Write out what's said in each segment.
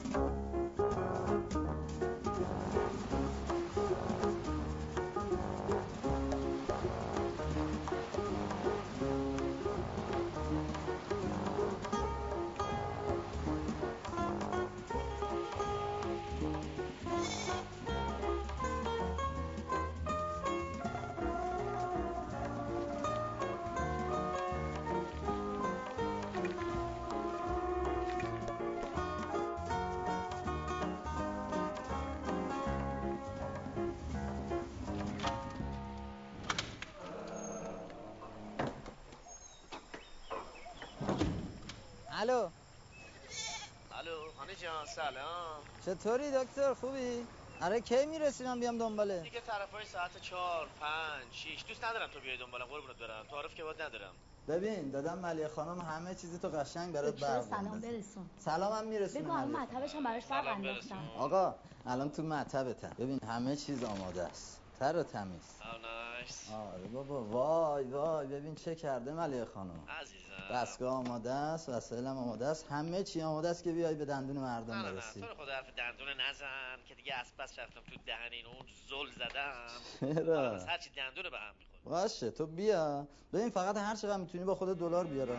الو هانی جان سلام. چطوری دکتر خوبی؟ آره کی میرسی من بیام دنباله؟ دیگه طرفای ساعت 4 5 6 دوست ندارم تو بیای دنبالم قربونت برم. تعارف که باید ندارم. ببین دادم ملیه خانم همه چیزی تو قشنگ برات برق سلام برسون. سلامم میرسونه. بگو الان مطبش هم براش برق انداختم. آقا الان تو مطبتم. ببین همه چیز آماده است. تر و تمیز. نایس. آره بابا وای ببین چه کرده ملیه خانم. عزیزم. دستگاه آماده است، وسایلم آماده است، همه چی آماده است که بیای به دندون مردم برسی. نه تو خدا حرف دندون نزن که دیگه از پس رفتم تو دهن این اون زل زدم. چرا؟ از هر چی دندون به هم میخوره. باشه تو بیا. ببین فقط هر چقدر میتونی با خودت دلار بیار.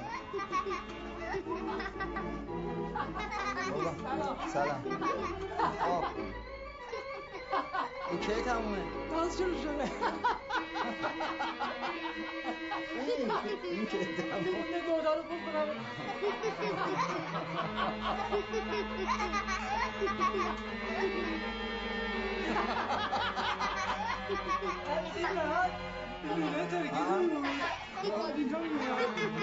سلام. آب. این کی تمومه؟ باز شروع شده. این کی تمومه؟ نه دودا رو خوب کنم. این راحت میبینه ترکی کنیم. اینجا میبینه.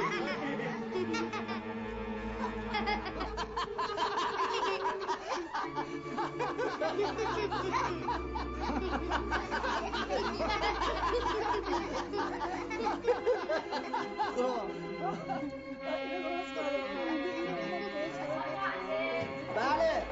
بله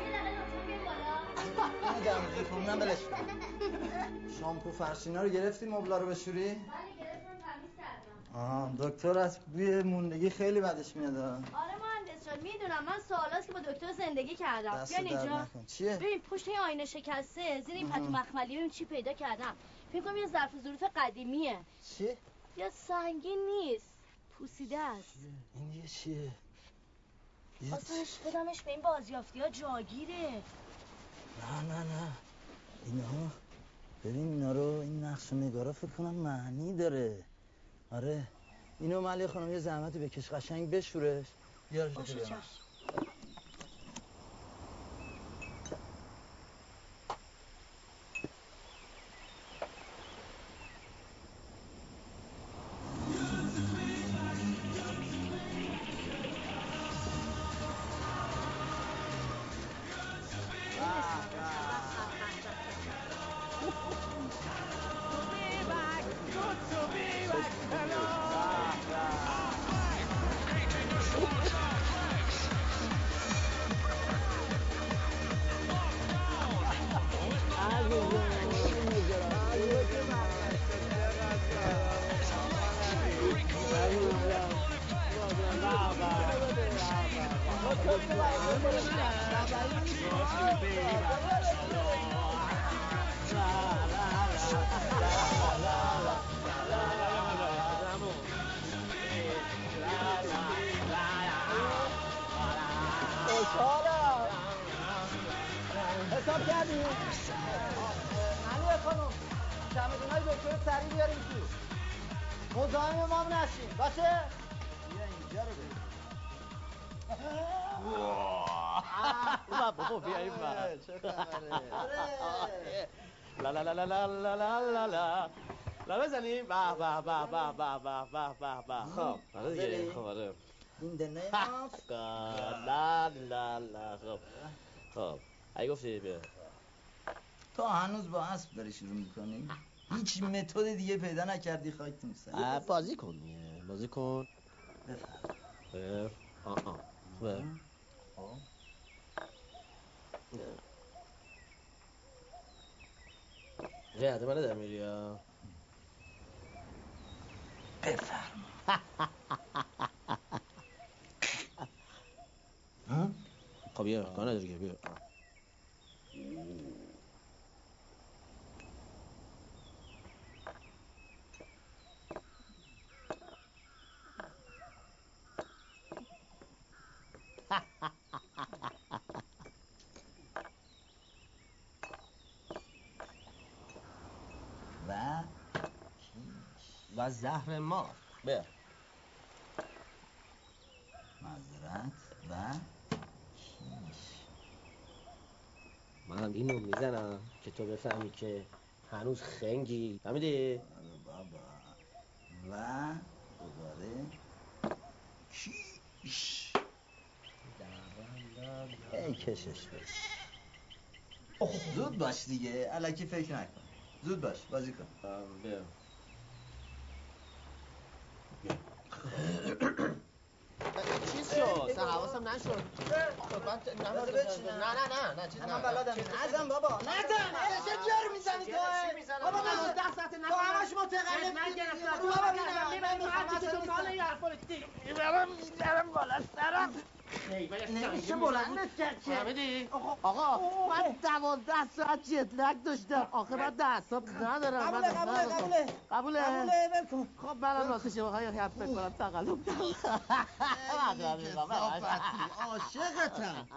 نمیدونم خونم بلش شامپو فرشینا رو گرفتی مبلا رو بشوری؟ بله گرفتم تمیز کردم. دکتر از بوی موندگی خیلی بدش میاد. آره مهندس جان میدونم من سوالاست که با دکتر زندگی کردم. بیان اینجا. چیه؟ ببین پشت این آینه شکسته زیر این پتو مخملی ببین چی پیدا کردم. فکر کنم یه ظرف ظروف قدیمیه. چی؟ یا سنگین نیست پوسیده است. این یه چیه؟ آسانش بدمش به این بازیافتی ها جاگیره. نه اینا ببین اینا رو این نقش و نگارا فکر کنم معنی داره. آره اینو ملیه خانم یه زحمتی بکش قشنگ بشورش بیارش باشه چشم. حساب کردی؟ علیه خانم چمدونای دکتر سریع بیاریم تو مزاحم ما نشین باشه؟ بیا اینجا رو ببین بابا بیا این بر چه خبره؟ لا لا لا لا لا لا لا لا لا بزنیم به به به به به به به به به خب آره دیگه خب آره این the name of لا لا لا خب اگه گفتی بیا تو هنوز با اسب داری شروع میکنی؟ هیچ متد دیگه پیدا نکردی خاکتون سر بازی کن دیگه بازی کن بفرم خوبه جهت من ندارم میری ها بفرما خب بیا کار نداری که بیا و زهر مار. به معذرت و کیش. من اینو میزنم که تو بفهمی که هنوز خنگی، فهمیدی؟ بابا. و دوباره کیش. ای کشش بش. زود باش دیگه، الکی فکر نکن. زود باش، بازی کن. بیا. چیز شد؟ اصلا حواسم نشد. نه چیز من بلدم. نزن بابا، نزن. چه جور میزنی تو؟ بابا من 10 ساعت تو همش متقلب من گرفتم. بابا میبینم هرچی که تو حالا یه حرفا رو میبرم بالا سرم. نمیشه بلندت کرد که. فهمیدی؟ آقا من 12 ساعت جت لگ داشتم. آخه من اعصاب ندارم. قبوله ول کن. خب منم واسه شما حرف بکنم تقلب. عاشقتم.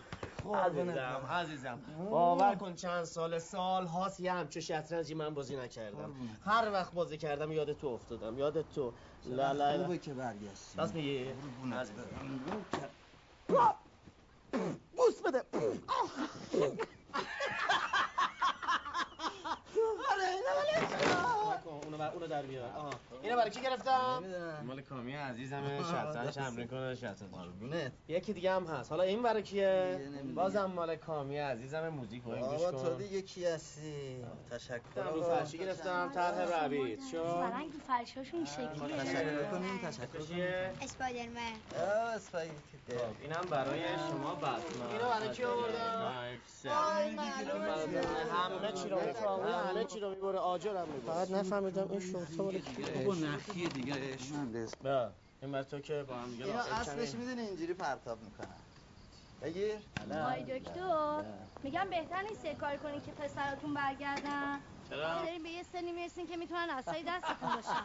عزیزم باور کن چند سال هاست یه همچه شطرنجی من بازی نکردم. هر وقت بازی کردم یاد تو افتادم. یاد تو. لا خوبه که برگشتی. راست میگی؟ بوس بده. اونو در بیار. اینو برای کی گرفتم؟ مال کامی عزیزمه. شطرنج تمرین کنه. شطرنج. یکی دیگه هم هست. حالا این برای کیه؟ بازم مال کامی عزیزمه. موزیک رو گوش کن. تو دیگه کی هستی؟ تشکر. رو فرشی گرفتم. طرح ربیت شو. فرنگ فرشاشون این شکلیه. تشکر کنیم. اسپایدرمن. اینم برای شما بتمن. اینو برای کی آوردم؟ همه چی رو میبره. آجرم میبره. فقط نفهمیدم این شورتا مال کیه. بابا نخیه دیگه. با این بر تو که با هم دیگه اینا اصلش میدونی اینجوری پرتاب میکنن. بگیر. آی دکتر میگم بهتر نیست یه کار کنی که پسراتون برگردن. چرا؟ داریم به یه سنی میرسین که میتونن عصای دستتون باشن.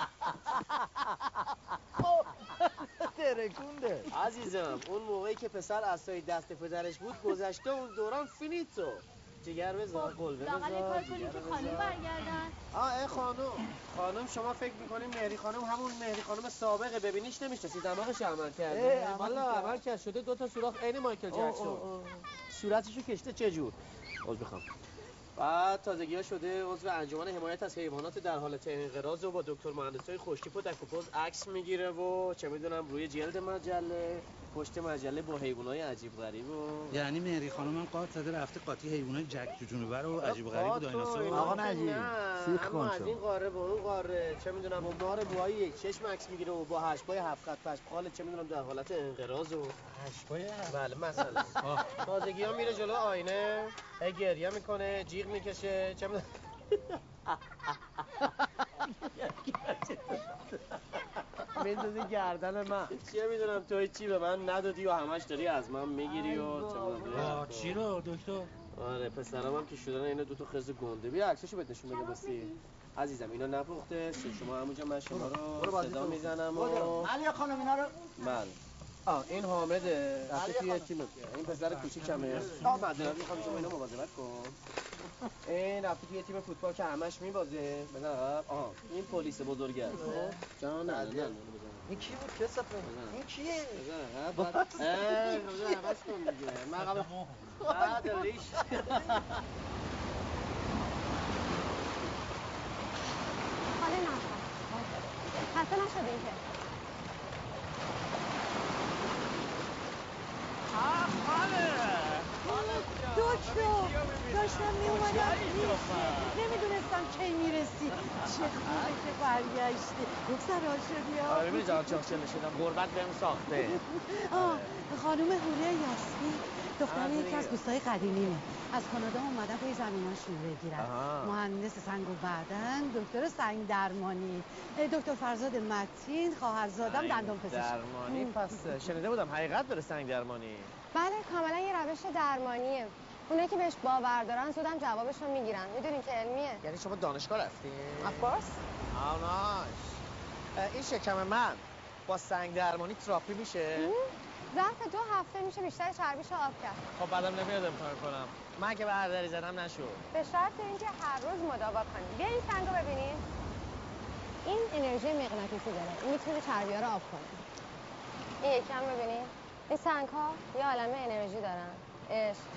ترکونده. عزیزم اون موقعی که پسر عصای دست پدرش بود گذشته. اون دوران فینیتو. جگر بذار. قلبه بذار. لااقل یه کار کنیم که خانم برگردن. خانم شما فکر میکنیم مهری خانم همون مهری خانم سابقه؟ ببینیش نمیشناسی دماغش عمل کرده. والا عمل کرد. شده 2 تا سوراخ عین مایکل جکسون. صورتشو کشته چه جور؟ عذر میخوام. بعد تازگی‌ها شده عضو انجمن حمایت از حیوانات در حالت انقراض و با دکتر مهندسای خوشتیپ و دک و پوز عکس میگیره و چه میدونم روی جلد مجله پشت مجله با حیوانای عجیب غریب و یعنی مهری خانم قاط زده رفته قاطی حیوانای جک جونور و عجیب غریب و دایناسور. آقا نجیب سیخ کن از این قاره به اون قاره چه میدونم با مار بوهای یک چشم عکس میگیره و با هشت‌پای 7 خط پشمال چه میدونم در حالت انقراض و هشت‌پای. بله مثلا تازگی‌ها میره جلو آینه گریه میکنه جیغ میکشه چه میدونم میندازی گردن من. چه میدونم توی چی به من ندادی و همش داری از من میگیری و چه میدونم چی رو دکتر؟ آره پسرام هم که شدن اینا 2 تا خز گنده. بیا عکسشو بهت نشون بده باسی. عزیزم اینا نپخته. شما همونجا من شما رو صدا میزنم و علی خانم اینا رو. بله. این حامده رفته توی تیم. این پسر کوچیکمه. معذرت میخوام شما اینو مواظبت کن. این رفته توی تیم فوتبال که همش میبازه. بزن عقب. این پلیس بزرگه. جان نه این کی بود که صفه؟ این کیه؟ بزن عقب. بزن عوض کن دیگه. من عقب بعد ریش. حالا نخواه خسته نشدین که دکتر داشتم میومدم نمیدونستم کی میرسی. چه خوبه که برگشتی. دکتر شدی ها. آره می‌بینی جان چاخچه نشدم. غربت بهم ساخته. خانم هوره یاسمین دختر یکی از دوستای قدیمیمه. از کانادا اومدن توی زمیناشون بگیرن. مهندس سنگ و معدن، دکتر سنگ درمانی، دکتر فرزاد متین، خواهرزادم دندان پزشک. درمانی پس شنیده بودم حقیقت داره سنگ درمانی. بله کاملا یه روش درمانیه. اونایی که بهش باور دارن زودم جوابش رو میگیرن. میدونین که علمیه. یعنی شما دانشگاه رفتین؟ Of course. این شکم من با سنگ درمانی تراپی میشه؟ ظرف 2 هفته میشه بیشتر چربیشو آب کرد. خب بعدم نمیاد امتحان کنم. من که برداری زدم نشد. به شرط اینکه هر روز مداوا کنیم. بیا این سنگو ببینین. این انرژی مغناطیسی داره. این میتونه چربی‌ها رو آب کنه. این یکم ببینید. این سنگ‌ها یه عالمه انرژی دارن. عشق.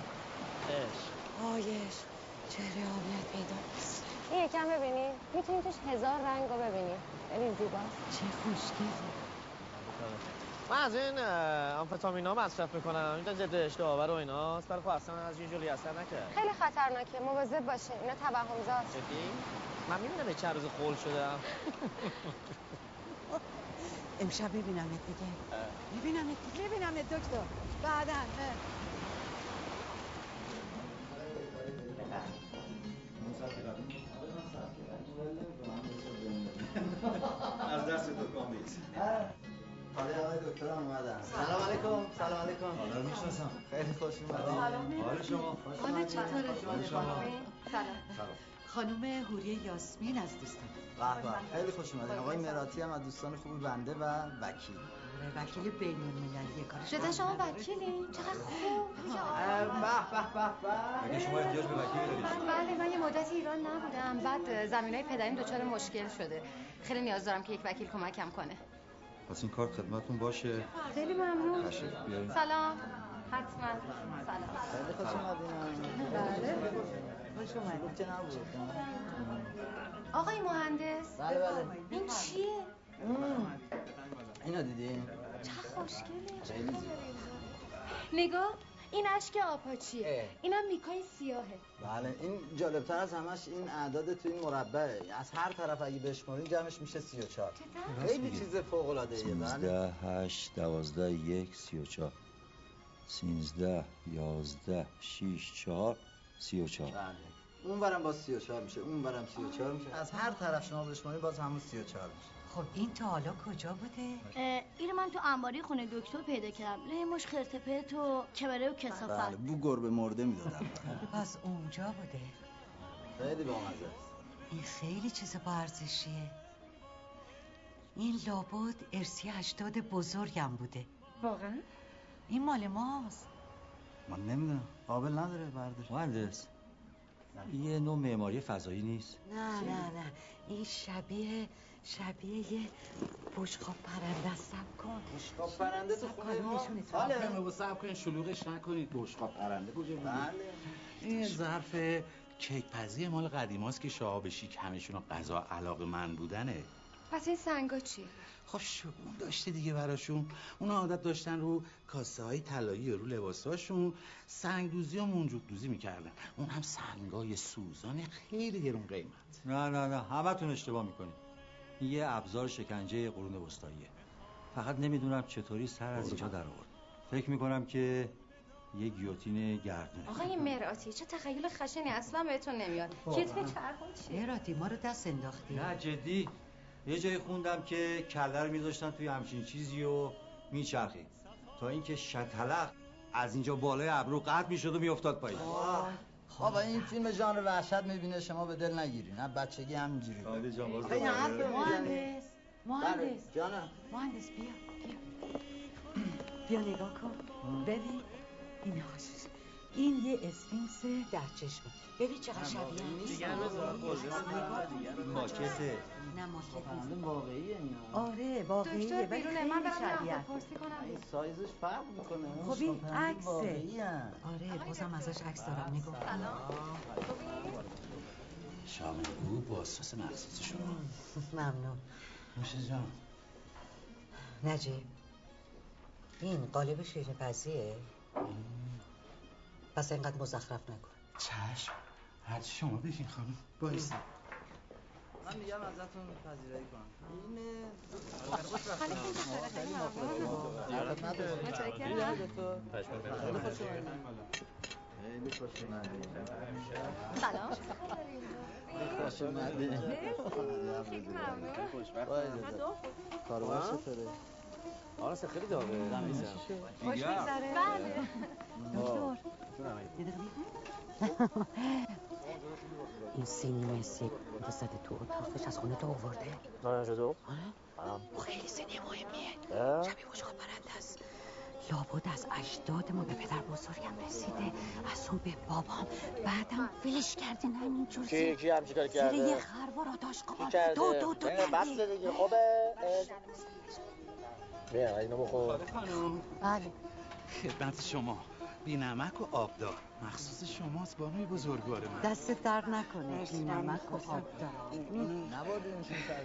چهره آبیت پیدا نیست. این یکم ببینید. میتونید توش 1000 رنگ رو ببینید. خیلی زیباست. چه خوشگله. من از این آمفتامینا مصرف میکنم. اینجا ضد اشتها و ایناست. ولی خب اصلا از اینجوری اثر نکرد. خیلی خطرناکه. مواظب باشین. اینا توهم‌زاست. جدی؟ من میبینم چند روز خول شدم. امشب ببینمت دیگه. میبینمت دکتر. بعداً. از دست تو کامیز. حالا آقای دکتر هم اومدن. سلام علیکم. حالا میشناسم. خیلی خوش اومدید. حال شما؟ حالا چطوره؟ سلام. خانم حوری یاسمین از دوستان. به خیلی خوش اومدید. آقای مراتی هم از دوستان خوب بنده و وکیل. وکیل بین‌المللی کارش. شده شما وکیلی؟ چقدر خوب. به. اگه شما احتیاج به وکیلی دارید. بله من یه مدتی ایران نبودم. بعد زمینای پدریم دچار مشکل شده. خیلی نیاز دارم که یک وکیل کمکم کنه. پس این کار خدمتتون باشه. خیلی ممنون. تشریف بیارین. سلام. حتما. سلام. خیلی خوش اومدین. بله. خوش اومدید. که نبود. آقای مهندس. بله. این چیه؟ اینو دیدین؟ چقدر خوشگله. نگاه این اشک آپاچیه. اینم میکای سیاهه. بله این جالبتر از همش این اعداد تو این مربعه. از هر طرف اگه بشمارین جمعش میشه 34. خیلی چیز فوق العاده ایه. 13 8 12 1 34 13 11 6 4 34. بله. اون برم باز 34 میشه، اون برم 34 میشه. از هر طرف شما بشمارین باز همون 34 میشه. خب این تا حالا کجا بوده؟ اینو من تو انباری خونه دکتر پیدا کردم. مش خرتپت و کبره و کثافت. بله بو گربه مرده میدادم. پس اونجا بوده. خیلی بامزه است. این خیلی چیز با ارزشیه. این لابد ارثی اجداد بزرگم بوده. واقعا؟ این مال ماست. من نمیدونم. قابل نداره برداشت. مهندس یه نوع معماری فضایی نیست؟ نه این شبیه یه بشقاب پرنده است. سب کن. بشقاب پرنده تو خونه ما؟ حالا بابا صبر کنین شلوغش نکنید. بشقاب پرنده کجا بود؟ بله. این ظرف کیک پزی مال قدیماست که شهاب شیک همشون غذا علاقه من بودنه. پس این سنگا چیه؟ خب شگون داشته دیگه براشون. اونا عادت داشتن رو کاسه های طلایی رو لباساشون سنگ دوزی و منجوق دوزی میکردن. اون هم سنگای سوزان خیلی گرون قیمت. نه همتون اشتباه میکنید. یه ابزار شکنجه قرون وسطاییه. فقط نمیدونم چطوری سر از اینجا در آورد. فکر میکنم که یه گیوتین گردونه. آقای مراتی چه تخیل خشنی اصلا بهتون نمیاد. گیوتین چرخون چیه؟ مراتی ما رو دست انداختی. نه جدی یه جایی خوندم که کله رو میذاشتن توی همچین چیزی و میچرخید تا اینکه شتلق از اینجا بالای ابرو قطع میشد و میافتاد پایین. بابا این فیلم ژانر وحشت میبینه شما به دل نگیرین. نه بچگی همینجوری. خالی جان باز مهندس جانم. مهندس بیا نگاه کن. ببین این یه اسفینکس 10 چشمه. ببین چقدر شبیه دیگه بذار ماکته. نه ماکت پرنده نیست. واقعیه اینا. آره واقعیه. دکتر ولی بیرونه خیلی من برم شبیه. راهپرسی کنم. این سایزش فرق میکنه. خب این عکسه. واقعیه. بازم ازش عکس دارم نگاه کن. شاملگو با اساس مخصوص شما. ممنون. نوشه جان. نجیب این قالب شیرین پزیه. پس اینقدر مزخرف نکن. چشم. هر چی شما بگین خانم. بایستی. من میگم ازتون پذیرایی کنم. سلام. خوش اومدید. خیلی ممنون. کارو چطوره؟ آره خیلی داغه. خوش میگذره؟ بله. دکتر یه دقیقه این سینی مسی بوده زده تو اتاقش از خونه تو آورده. نه شدو؟ خیلی سینی مهمیه. شبیه بشقاب پرنده است. لابد از اجدادمون به پدر بزرگم رسیده، از اون به بابام، بعدم ولش کردین همینجور. کی همچی کاری کرده؟ زیر یه خروار آتاش قمار دو بس دیگه. خوبه؟ بیا اینو بخور. بله. خدمت شما بی‌نمک و آبدار مخصوص شماست بانوی بزرگوار من. دست در نکنه. بی‌نمک و آبدار. نبادینشون سر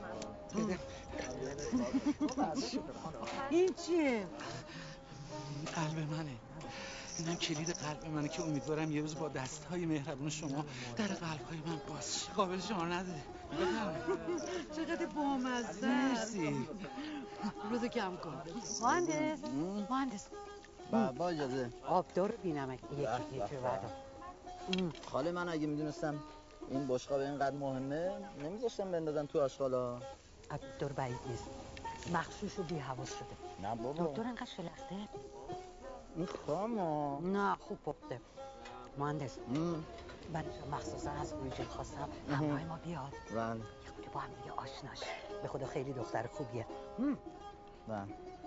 شما. این چیه؟ قلب منه. اینم کلید قلب منه که امیدوارم یه روز با دست‌های مهربون شما در قلب‌های من باز شه. قابل شما نداره. چقدر بامزه. مرسی. روزو کم کن. مهندس. با اجازه. آبدار بی‌نمک یکی بعدا. خاله من اگه میدونستم این بشقاب اینقدر مهمه نمیذاشتم بندازن تو آشغالا. دکتر بعید نیست. مخشوش و بی‌حواس شده. نه بابا. دکتر انقدر شلخته. این خامه. نه خوب پخته. مهندس. من مخصوصا از رویجل خواستم همراه ما بیاد. بله. یه خودی با هم دیگه آشناش. به خدا خیلی دختر خوبیه. بله.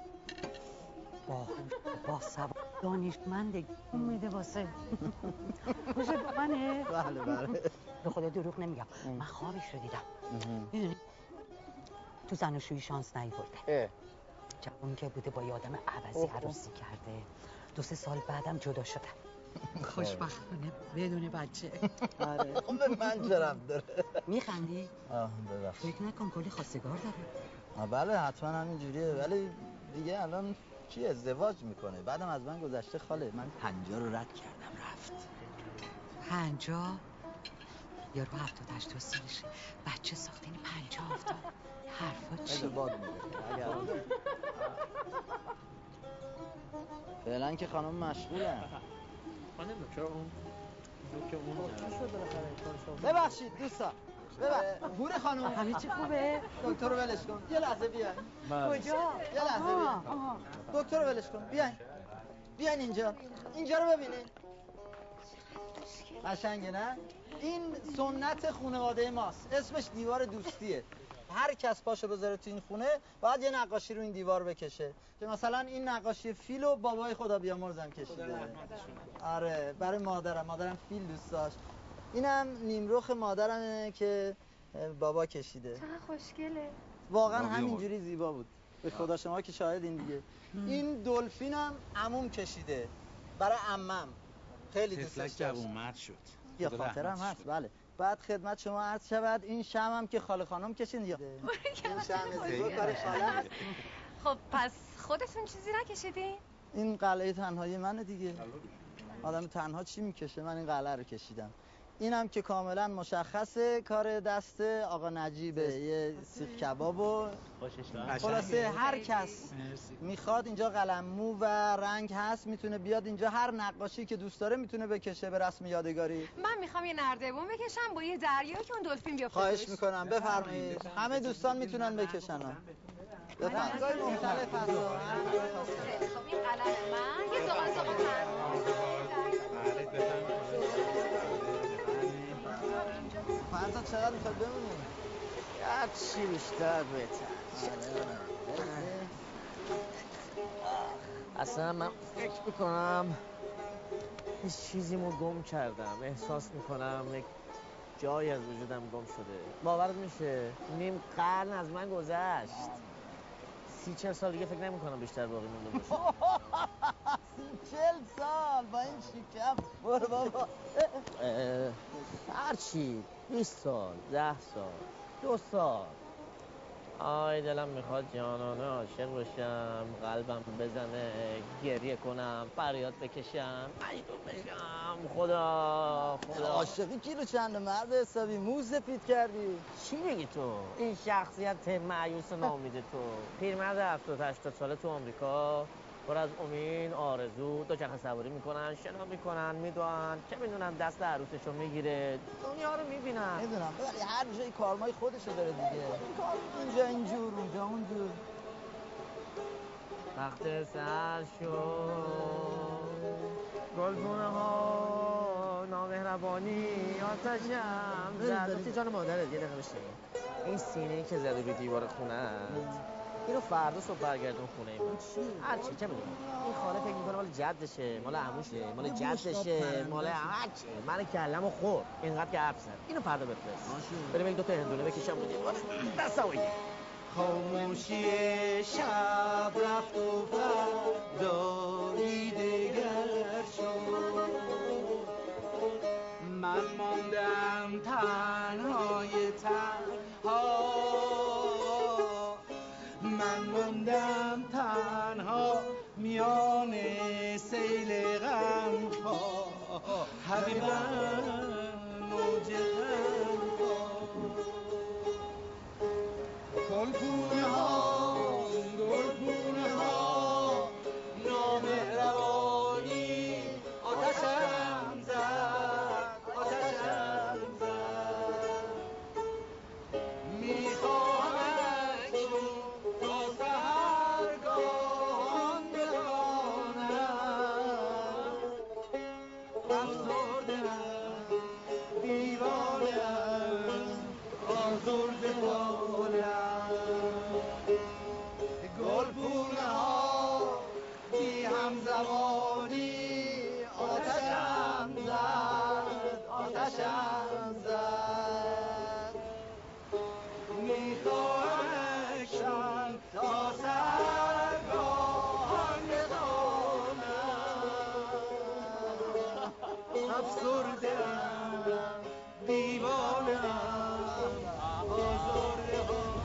با سواد دانشمنده میده واسه. خوشت به منه؟ بله. به خدا دروغ نمیگم. من خوابش رو دیدم. میدونی تو زناشویی شانس نیورده. جوون که بوده با یه آدم عوضی عروسی کرده. 2-3 سال بعدم جدا شدن. خوشبختانه بدون بچه. آره. خب به من چه ربط داره؟ میخندی؟ ببخش. فکر نکن کلی خواستگار داره. بله حتما همین جوریه، ولی دیگه الان کی ازدواج میکنه؟ بعدم از من گذشته خاله. من 50 رو رد کردم رفت. 50؟ یارو 70-80 سالشه بچه ساخته. این 50 حرفا چی؟ باد میده. فعلا که خانم مشغولن. خانم چرا اون که اون چی شد بالاخره؟ ببخشید دوستان. هور خانم همه چی خوبه؟ دکتر رو ولش کن. یه لحظه بیاین. کجا؟ یه لحظه بیاین. دکتر رو ولش کن. بیاین اینجا رو ببینین. قشنگه نه؟ این سنت خانواده ماست. اسمش دیوار دوستیه. هر کس پاشو بذاره تو این خونه باید یه نقاشی رو این دیوار بکشه. که مثلا این نقاشی فیلو بابای خدا بیامرزم کشیده. آره برای مادرم فیل دوست داشت. اینم نیمرخ مادرمه که بابا کشیده. چقدر خوشگله. واقعا همینجوری زیبا بود. به خدا شما که شاهدین دیگه. این دلفینم عموم کشیده برای عمم. خیلی دوستش داشت. جوونمرد شد. یا خاطرم هست. بله. بعد خدمت شما عرض شود این شمعم که خاله خانم کشید. این شمع زیبا کار خاله. خب پس خودتون چیزی نکشیدین؟ این قلعه تنهایی منه دیگه. آدم تنها چی میکشه؟ من این قلعه رو کشیدم. اینم که کاملا مشخصه کار دست آقا نجیبه. یه سیخ کباب و خلاصه هر کس میخواد اینجا قلممو و رنگ هست میتونه بیاد اینجا. هر نقاشی که دوست داره میتونه بکشه به رسم یادگاری. من میخوام یه نردبون بکشم با یه دریا که اون دلفین بیافته. خواهش میکنم بفرمایید. همه دوستان میتونن بکشن. بفرمایید. رنگای مختلف هست. خب این قلم من یه زغال فردا چقدر میخواد بمونیم؟ هر چی بیشتر بهتر. اصلا من فکر میکنم هیچ چیزیمو گم کردم. احساس میکنم یک جای از وجودم گم شده. باورت میشه نیم قرن از من گذشت. 30-40 سال دیگه فکر نمیکنم بیشتر باقی مونده باشه. 30-40 سال با این شکم. برو بابا. هرچی 20 سال 10 سال 2 سال. آی دلم میخواد جانانه عاشق باشم، قلبم بزنه، گریه کنم، فریاد بکشم، مجنون بشم. خدا عاشقی کیلو چند مرد حسابی موز سفید کردی. چی میگی تو؟ این شخصیت مایوس نامید تو، پیرمرد 70-80 ساله تو آمریکا، پر از امید، آرزو، دوچرخه سواری میکنن، شنا میکنن، میدونن چه میدونن دست عروسشو میگیره، دنیا رو میبینن. میدونم ولی هر جای کارمای خودشو داره دیگه. اینجا اینجور اونجا اونجور. وقت سر شد گلگونه ها نامهربانی آتشم زد. جان مادرت یه دقیقه بشین. این سینه‌ای که زده روی دیوار خونه اینو فردا صبح برگردون خونه ای من. هر چی چه میدونم این خانه فکر میکنه مال جدشه، مال عموشه، مال جدشه، مال هر چی. من کلمو خورد اینقدر که حرف زد. اینو فردا بفرست. بریم یک دو تا هندونه بکشم بودیم. دستم بگیر. خاموشی شب رفت و فردایی دگر شد، من ماندم تنهای تنها، من ماندم تنها میان سیل غم ها، حبیبم موج غم ها. گلپونه ها نامهربانی آتشم زد، آتشم زد. میخواهم اکنون تا سحرگاهان بدانم، افسرده‌ام، دیوانه‌ام، آزرده حالم. گلپونه ها بی همزمانی آتشم زد، آتشم زد. میخواهم اکنون تا سحرگاهان بدانم، افسرده‌ام، دیوانه‌ام، آزرده حالم.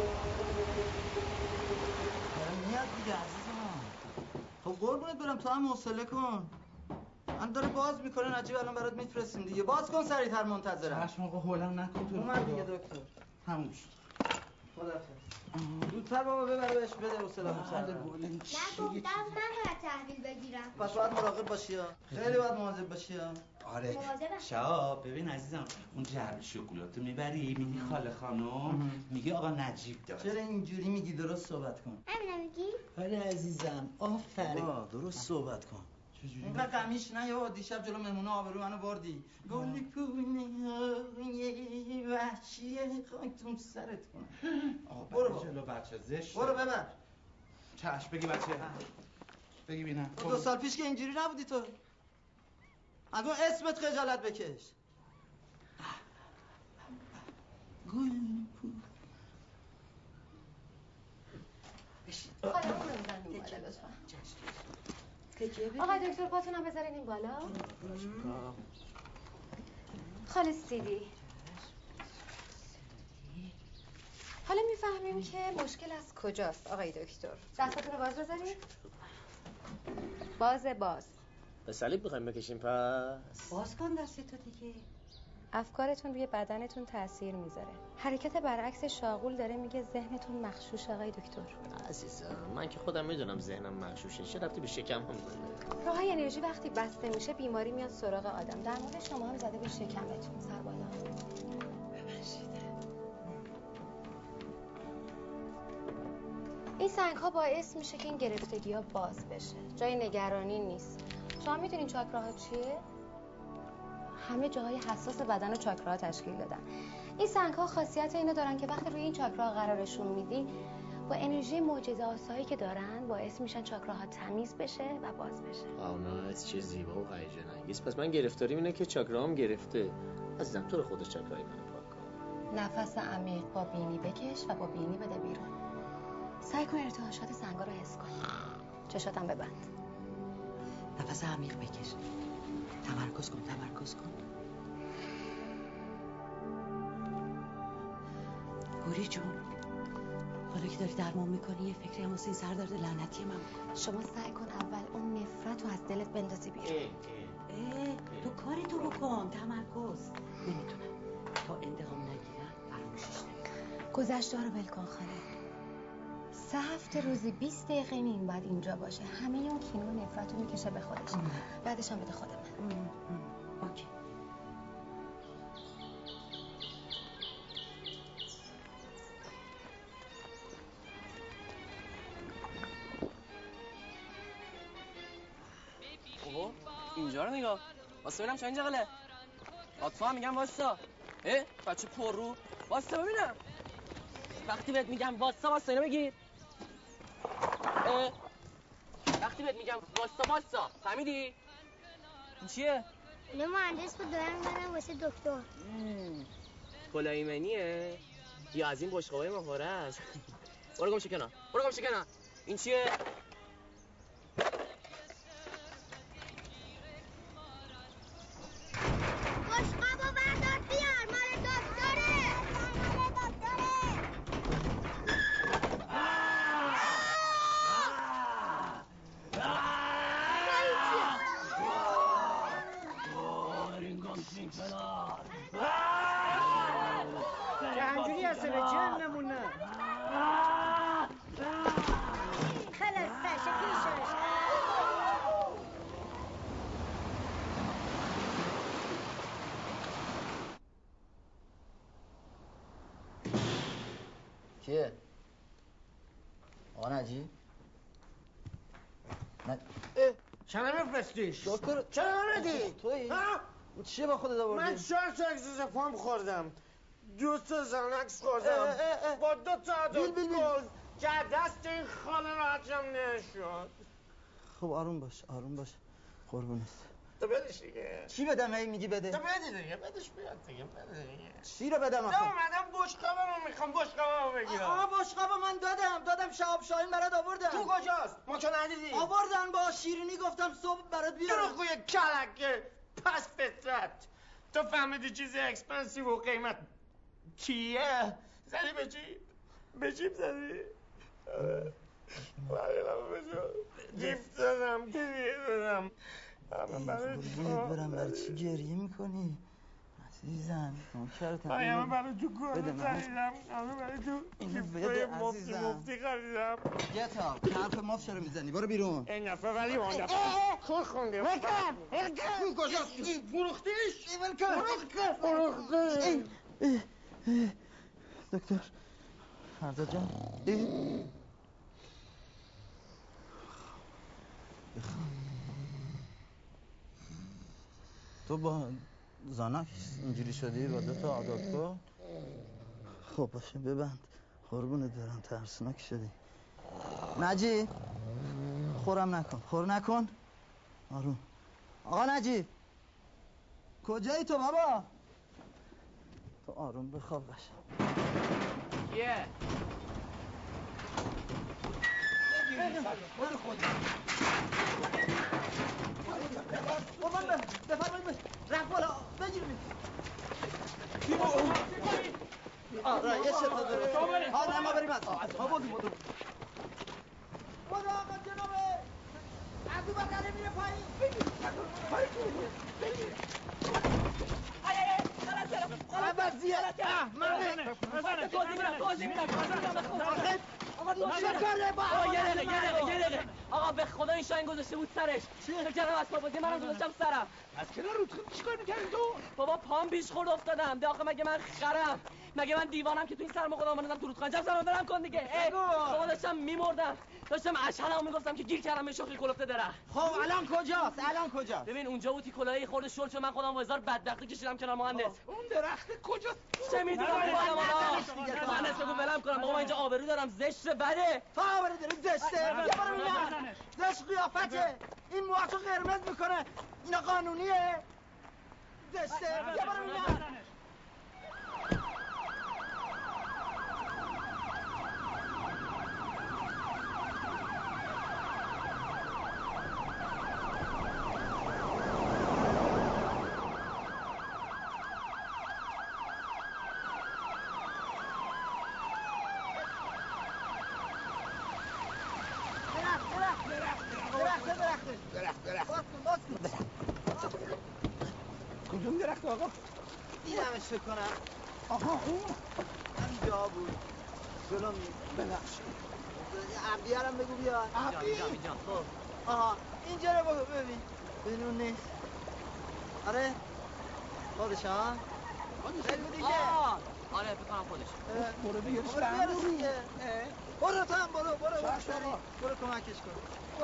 میاد دیگه عزیزم. خب قربونت برم تو هم حوصله کن. من داره باز میکنه نجیب الان برات میفرستیم دیگه. باز کن سریعتر منتظرم. چشم آقا هولم نکن تو. اومد دیگه دکتر. همون شد. خداحافظ. زودتر بابا ببر بهش بده حوصله‌مو سر. نگفتم نباید تحویل بگیرم. پس باید مراقب باشی ها. خیلی باید مواظب باشی ها. آره شهاب ببین عزیزم اون جعبه شکلاتو میبری میدی خاله خانم میگه آقا نجیب داد. چرا اینجوری میگی؟ درست صحبت کن. همینو میگی؟ آره عزیزم آفرین. درست صحبت کن. اینقدر قمیش نه یا دیشب جلو مهمونه آبرو منو بردی. گلی پونه های وحشی خاک تو سرت کنم. برو جلو بچه زشت. برو ببر. چشم بگی بچه. بگی بینم. 2 سال پیش که اینجوری نبودی تو. اگه اسمت خجالت بکش. گل پونه. خاله اون رو بزنیم بالا لطفا. آقای دکتر پاتونم بذارین این بالا. خاله سیدی حالا میفهمیم که مشکل از کجاست آقای دکتر. دستاتون رو باز بذارید. باز به صلیب میخوایم بکشیم پس. باز کن دستتو دیگه. افکارتون روی بدنتون تاثیر میذاره. حرکت برعکس شاغول داره میگه ذهنتون مغشوش آقای دکتر. عزیزم من که خودم میدونم ذهنم مغشوشه. چه ربطی به شکم هم داره؟ راههای انرژی وقتی بسته میشه بیماری میاد سراغ آدم. در مورد شما هم زده به شکمتون. سر بالا. این سنگ ها باعث میشه که این گرفتگی ها باز بشه. جای نگرانی نیست. شما میدونین چاکراها چیه؟ همه جاهای حساس بدن و چاکراها تشکیل دادن. این سنگ ها خاصیت اینو دارن که وقتی روی این چاکراها قرارشون میدی با انرژی معجزه آسایی که دارن باعث میشن چاکراها تمیز بشه و باز بشه. نایس، چه زیبا و هیجان انگیز. پس من گرفتاریم اینه که چاکراهام گرفته. عزیزم تو رو خودش چاکرای منو پاک کن. نفس عمیق با بینی بکش و با بینی بده بیرون. سعی کن ارتعاشات سنگا رو حس کن. چشاتم ببند. نفس عمیق بکش. تمرکز کن. گوری جون حالا که داری درمان میکنی یه فکری هم واسه این سردرد لعنتی من بکن. شما سعی کن اول اون نفرت رو از دلت بندازی بیرون. تو کاری تو بکن. تمرکز. نمیتونم تا انتقام نگیرم فراموشش نمیکنم. گذشته رو ول کن خاله. 3 هفته روزی 20 دقیقه این باید اینجا باشه. همه اون کینه و نفرت رو میکشه به خودش. بعدش هم بده خود من. اوکی. اوه اینجا رو نگاه. واسه ببینم چه اینجا قله. تو هم میگم واسا. بچه پر رو. واسا ببینم. وقتی بهت میگم واسا اینو بگیر. وقتی بهت میگم واسا فهمیدی؟ این چیه؟ اینو مهندس بود دارم میبرم واسه دکتر. کلاه ایمنیه؟ یا از این بشقابای ماهواره است؟ برو گم شو کنار. این چیه؟ بشقابو بردار بیار مال دکتره. جهنجوری هسته به جن نمونه. خلاص پیشش. کیه؟ آقا نجیب؟ چرا نفرستیش؟ دکتر چرا ندی؟ تویی؟ چیه با خودت آوردی؟ من 4 تا اگزوزپام خوردم، 2 تا زانکس خوردم، با 2 تا عدد گل که دست این خاله راحتم نشد. خب آروم باش قربونت. تو بدش دیگه. چی بدم هی میگی بده؟ تو بده دیگه، بدش بیاد دیگه، بده دیگه. چی رو بدم آخه؟ اومدم بشقابمو میخوام بشقابمو بگیرم. آقا بشقابو من دادم شهاب شاهین برات آوردم. تو کجاست؟ ما که ندیدیم. آوردن با شیرینی گفتم صبح برات بیارم. دروغگوی کلکه پس فطرت. تو فهمیدی چیز اکسپنسیو و قیمت چیه؟ زدی به جیب زدی؟ جیب زدم گریه دادم. برم برای چی گریه میکنی؟ عزیزم نوکرتم. همه برای تو گرده خریدم، همه برای تو کیفای مفتی خریدم. گتا حرف مفت چرا میزنی؟ برو بیرون. این دفعه ولی اون دفعه خون خونده. ولکن کجاست؟ فروختیش؟ فروختیش. دکتر فرزاد جان تو با زاناکس اینجوری شدی با 2 تا عددگل؟ خب باشه ببند قربونت برم، ترسناک شدی. نجیب خور نکن آروم. آقا نجیب کجایی تو بابا؟ تو آروم بخواب قشنگ. کیه؟ بفرمایید رفت بالا بگیر آره یه شتا درست نه ما بریم ما بودیم خدا آقا جنابه از اون بقیه میره پایین بگیر آقا به خدا این شاین گذاشته بود سرش. فکر کردم اسباب بازی منم گذاشتم سرم. از کنار رودخونه چیکار می‌کردی تو؟ بابا پام بیش خورد افتادم. ده آخه مگه من خرم؟ مگه من دیوانم که تو این سرما خودم اومدم تو رودخونه جمع سرم برم کن دیگه. بابا داشتم میمردم. داشتم اشهلمو میگفتم که گیر کردم به شوخی کلفته درخت. خب الان کجاست؟ ببین اونجا بود کلاه خورده شل شد من خودم هزار بدبختی کشیدم کنار مهندس. اون درخت کجاست؟ چه میدونم مهندس بگو ولم کنم. بابا اینجا آبرو دارم زشته بده. تو آبرو داری زشته؟ بیا برو میگم زشت قیافته. این موهاتو قرمز میکنه. اینا قانونیه؟ زشته بیا برو میگم. کدوم درخت آقا؟ دیدمش فکر کنم. آها اون همینجا بود. جلو ببخشید. عبدیارم بگو بیاد. اینجا خب. آها اینجا رو بگو ببین اون نیست. آره خودش ها؟ بگو دیگه. آره بکنم خودش. برو بگیرش برو تو هم برو کمکش کن.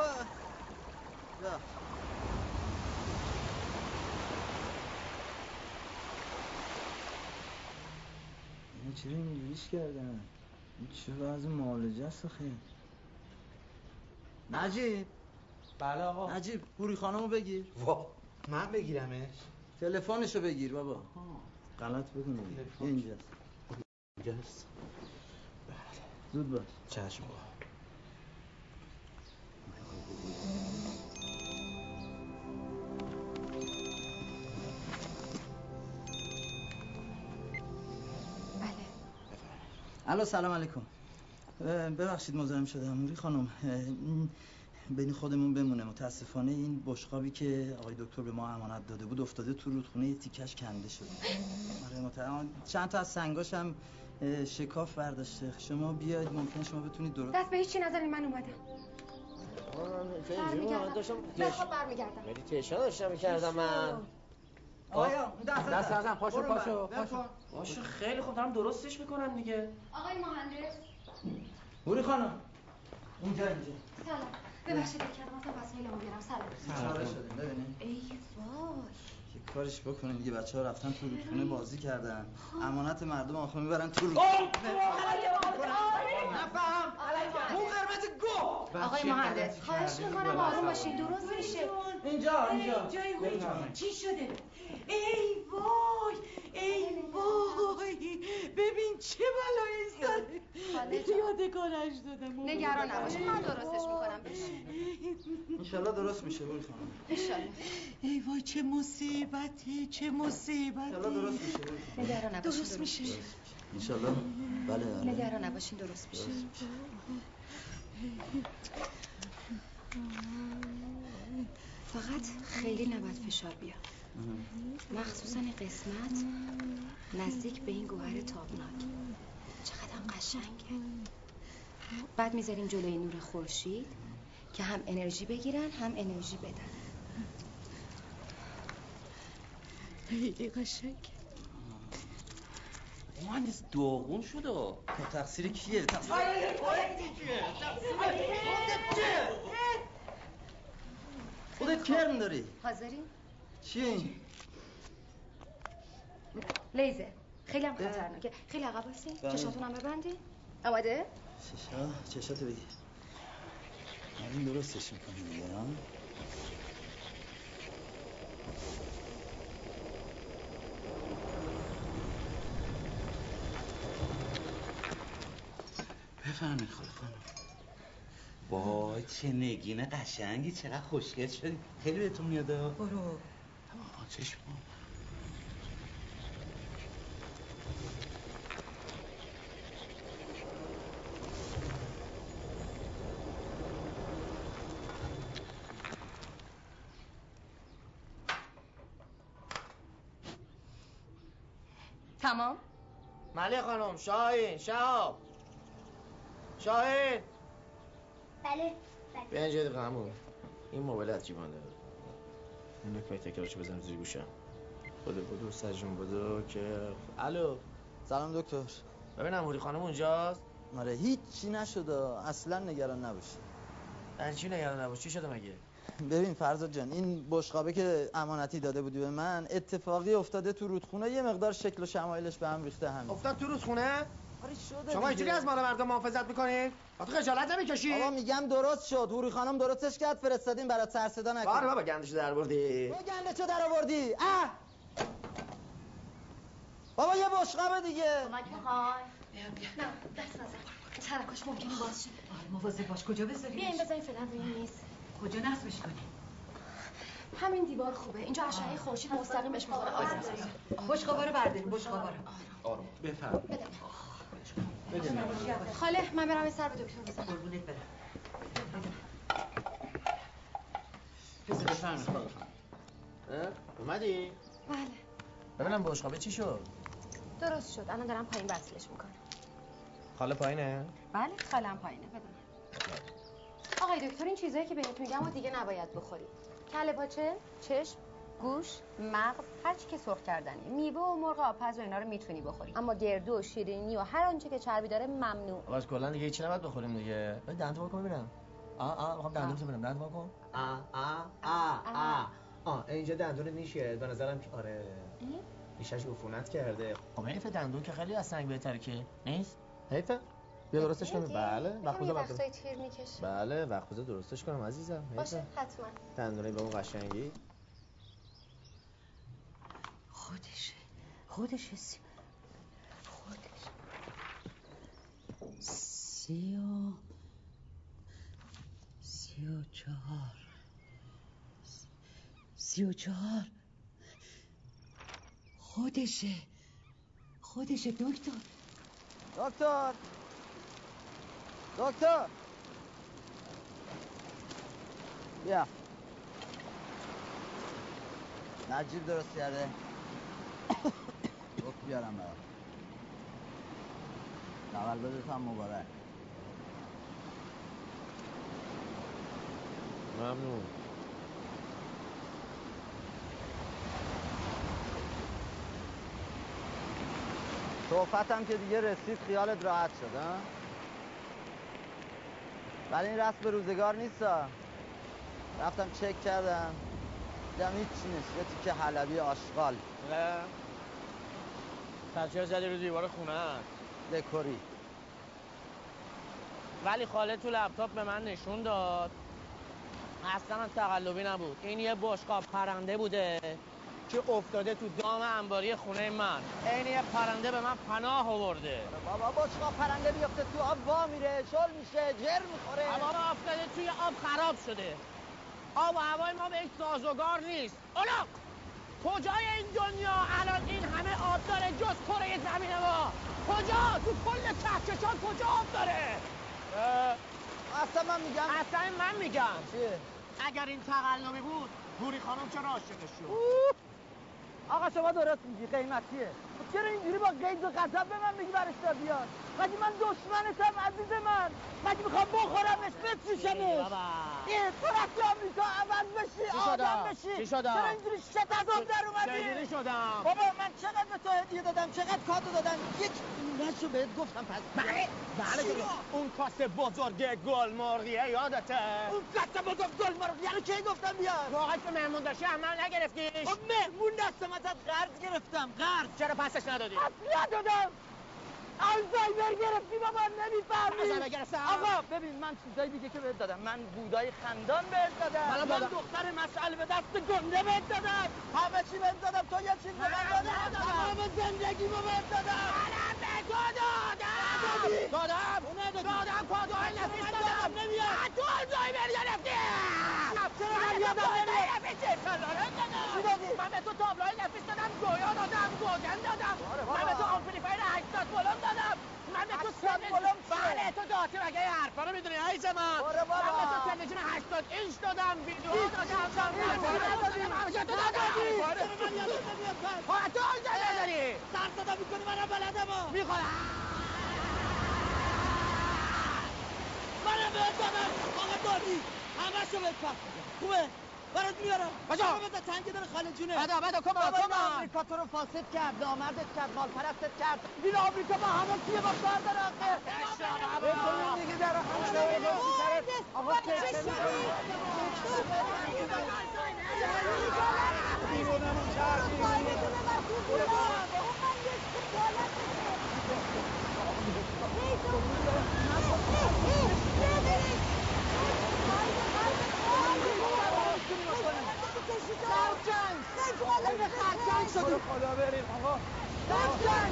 اینو چرا اینجوریش کردن؟ این چه وضع معالجه است خیلی؟ نجیب. بله آقا. نجیب هوری خانمو بگیر. وا من بگیرمش؟ تلفنشو بگیر بابا. غلط بکنی. اینجاست. اینجاست. بله. زود باش. چشم آقا. الو سلام علیکم. ببخشید مزاحم شدم. هوری خانم بین خودمون بمونه. متاسفانه این بشقابی که آقای دکتر به ما امانت داده بود افتاده تو رودخونه، یه تیکش کنده شده. چند تا از سنگاش هم شکاف برداشته. شما بیاید ممکنه شما بتونید درست. دست به هیچ چی نزنین، من اومدم. برمیگردم. مدیتیشن داشتم می‌کردم من. آیا دست نزن. پاشو. خیلی خوب دارم درستش میکنم دیگه. آقای مهندس. هوری خانم. اینجا. سلام. ببخشید کردم اصلا وسایلمو بیارم. سلام شده ببینید. ای وای. یه کارش بکنین دیگه. بچه‌ها رفتن تو رودخونه بازی کردن. امانت مردم آخه میبرن تو رودخونه. نفهم. اون قرمز گو. آقای مهندس خواهش میکنم آروم باشین، درست میشه. اینجا. چی شده؟ ای وای ببین چه بلایی سر یادگارش دادم. نگران نباشید من درستش میکنم. بشین. انشالله درست میشه هوری خانم. انشالله. ای وای چه مصیبتی. انشالله درست میشه. نگران نباشید درست میشه. انشالله. بله. نگران نباشین درست میشه. فقط خیلی نباید فشار بیاد، مخصوصا این قسمت نزدیک به این گوهر تابناک. چقدر قشنگه. بعد میذاریم جلوی نور خورشید که هم انرژی بگیرن هم انرژی بدن. خیلی قشنگه. مهندس داغون شده. تقصیر کیه؟ خودت کرم داری. حاضری؟ چیه این؟ لیزر. خیلی هم خطرناکه. خیلی عقب بایستی. چشاتون هم ببندی. آماده؟ چشاتو بگیر. این درستش میکنی دیگه ها؟ بفرمایید خانم. وای چه نگین قشنگی، چقدر خوشگل شدی. خیلی بهتون میاد. برو. چشم. تمام. ملیه خانم. شهاب. شاهین. بله. بیا اینجا دقیقه همون. این موبایل از جیبانه. این نکمه تکرارشو بزنم زیر گوشم. بدو سجون بدو که الو. سلام دکتر. ببینم هوری خانم اونجاست؟ آره هیچی نشده، اصلا نگران نباشی. چی نگران نباش؟ چی شده مگه؟ ببین فرزاد جان، این بشقابه که امانتی داده بودی به من اتفاقی افتاده تو رودخونه، یه مقدار شکل و شمایلش به هم ریخته. همین افتاد تو رودخونه؟ آره شده. شما اینجوری از مال مردم محافظت میکنید؟ تو خجالت نمیکشی؟ بابا میگم درست شد. هوری خانم درستش کرد، فرستادیم برات، سر صدا نکن. آره بابا گندشو در آوردی. گندشو در آوردی. بابا یه بشقابه دیگه. کمک میخوای؟ نه دست نزن. ترکاش ممکنه باز شه. مواظب باش. کجا بذاریم؟ بیاین بذارین فعلا روی میز. کجا نصبش کنیم؟ همین دیوار خوبه. اینجا اشعه خورشید مستقیم بهش میخوره. بشقابا رو برداریم. بشقابا رو. آروم. بفرمایید. بده. خاله من برم سر به دکتر بزنم. قربونت برم. بفرمایید. اومدی؟ بله. ببینم بشقابه چی شد؟ درست شد. الان دارم پایین وصلش میکنم. خاله پایینه؟ بله خالم پایینه. بدون. آقای دکتر این چیزایی که بهت میگم و دیگه نباید بخورید. کله پاچه، چشم، گوش، مغز، هر چی که سرخ کردنی، میوه و مرغ آبپز و اینا رو میتونی بخوری. اما گردو و شیرینی و هر آنچه که چربی داره ممنوع. آقا کلا دیگه هیچ نباید بخوریم دیگه. دندون واکن ببینم. میخوام دندون ببینم. دندون واکن. اینجا دندون نیشه. به نظرم که آره. ریشش عفونت کرده. خب حیف دندون که خیلی از سنگ بهتره که نیست؟ حیفه؟ بیا درستش کنیم. بله وقت بذار وقتای تیر میکشه. بله وقت بذار درستش کنم عزیزم. باشه حتما. تندوری به اون قشنگی. خودشه 34 خودشه دکتر بیا نجیب درست کرده گفت بیارم برام تولدت هم مبارک. ممنون. صحفتم که دیگه رسید خیالت راحت شد ها؟ ولی این رسم به روزگار نیست ها. رفتم چک کردم دیدم هیچی نیست، یه تیکه حلبی آشغال. تچه زدی رو دیوار خونه دکوری. ولی خاله تو لپتاپ به من نشون داد اصلا هم تقلبی نبود. این یه بشقاب پرنده بوده که افتاده تو دام انباری خونه من. این یه پرنده به من پناه آورده. بابا بشقاب پرنده بیفته تو آب وا میره، شل میشه، جر میخوره. بابا افتاده توی آب خراب شده. آب و هوای ما به یک سازگار نیست. اولا کجای این دنیا الان این همه آب داره جز کره زمین ما؟ کجا؟ تو کل کهکشان کجا آب داره؟ اصلا من میگم چیه؟ اگر این تقلبی بود هوری خانم چرا عاشقش شد؟ آقا شما درست میگی، قیمتیه. چرا اینجوری با قید و غضب به من میگی برش دار بیاد؟ مگه من دشمنتم عزیز من؟ مگه میخوام بخورمش بفروشمش؟ تو رفتی آمریکا عوض بشی آدم بشی؟ چی شدم؟ چرا اینجوری شت از آب در اومدی؟ چجوری شدم؟ بابا من چقدر به تو هدیه دادم، چقدر کادو دادم، یک دونه‌شو بهت گفتم پس. بله اون کاسه بزرگ گلمرغیه یادته؟ اون کاسه بزرگ گلمرغیه رو کی گفتم بیار؟ واقعا که مهمون داشتی عمل نگرفتیش؟ خب مهمون دستم ازت قرض گرفتم، قرض. چرا پسش ندادی؟ پس ندادم. آلزایمر گرفتی بابا، نمیفهمی. آلزایمر گرفتم؟ آقا ببین من چیزای دیگه که بهت دادم، من بودای خندان بهت دادم، من دختر مشعل به دست گنده بهت دادم، همه چی بهت دادم، تو یه چیز به من دادی؟ تمام زندگیمو بهت دادم. منم به تو دادم کادوهای نفیس دادم. نمیاد تو آلزایمر گرفتی. چرا من یادم نمیاد؟ چی دادی؟ من به تو تابلوهای نفیس دادم، گویا دادم، گوگن دادم. من به تو آمپلیفایر 80 ولوم دادم. من به تو 80 ولوم چیه؟ بله تو داتی مگه این حرفا رو میدونی عزیز من؟ من به تو تلویزیون 80 اینچ دادم، ویدیو دادم. تو آلزایمر داری. سر صدا میکنی منم بلدم ها. میخوام منم بهت دادم آقا دادی، همه شو بهت پس خوبه برات میارم. بجا بذار تنگ دل خاله جونه. بدا کما آمریکا تو رو فاسد کرد، نامردت کرد، مال پرستت کرد. این آمریکا با همه چیه با کار داره آخه. بکنیم دیگه در همه آقا چه شدی؟ دیوونمون کردی. خرچنگ شدی. خدا بریم آقا. خرچنگ.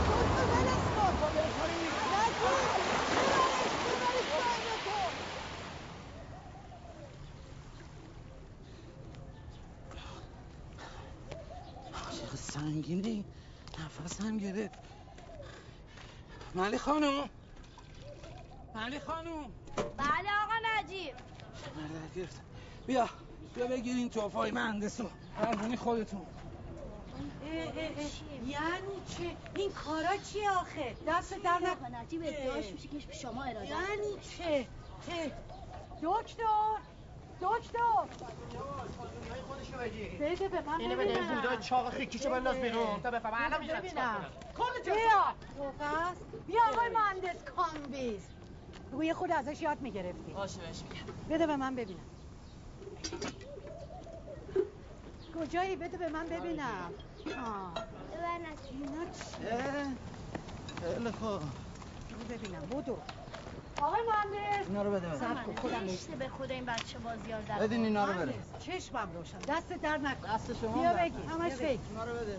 عاشق سنگینی نفسم گرفت. ملی خانوم. بله آقا نجیب. مردک گرفت. بیا بگیر این توفای مهندسو برمونی خودتون. یعنی چه؟ این کارا چی آخه؟ دست در آقا نجیب ادعاش میشه که شما اراده. یعنی چه؟ دکتر بده به من اینه بده این بودای چاق خیکیشو بنداز بیرون تا بفهم الان میشه ببینم. کل بیا آقای مهندس کامبیز. بگو یه خود ازش یاد میگرفتی. باشه بهش میگم. بده به من ببینم. کجایی؟ بده به من ببینم. خیلی خوب. ببینم بدو. آقای مهندس اینا رو بده صبر خودم نشته به خدا این بچه بازیار در بدین اینا رو بده. چشمم روشن. دست در نکن. دست شما بیا بگی. همش فکر. اینا رو بده.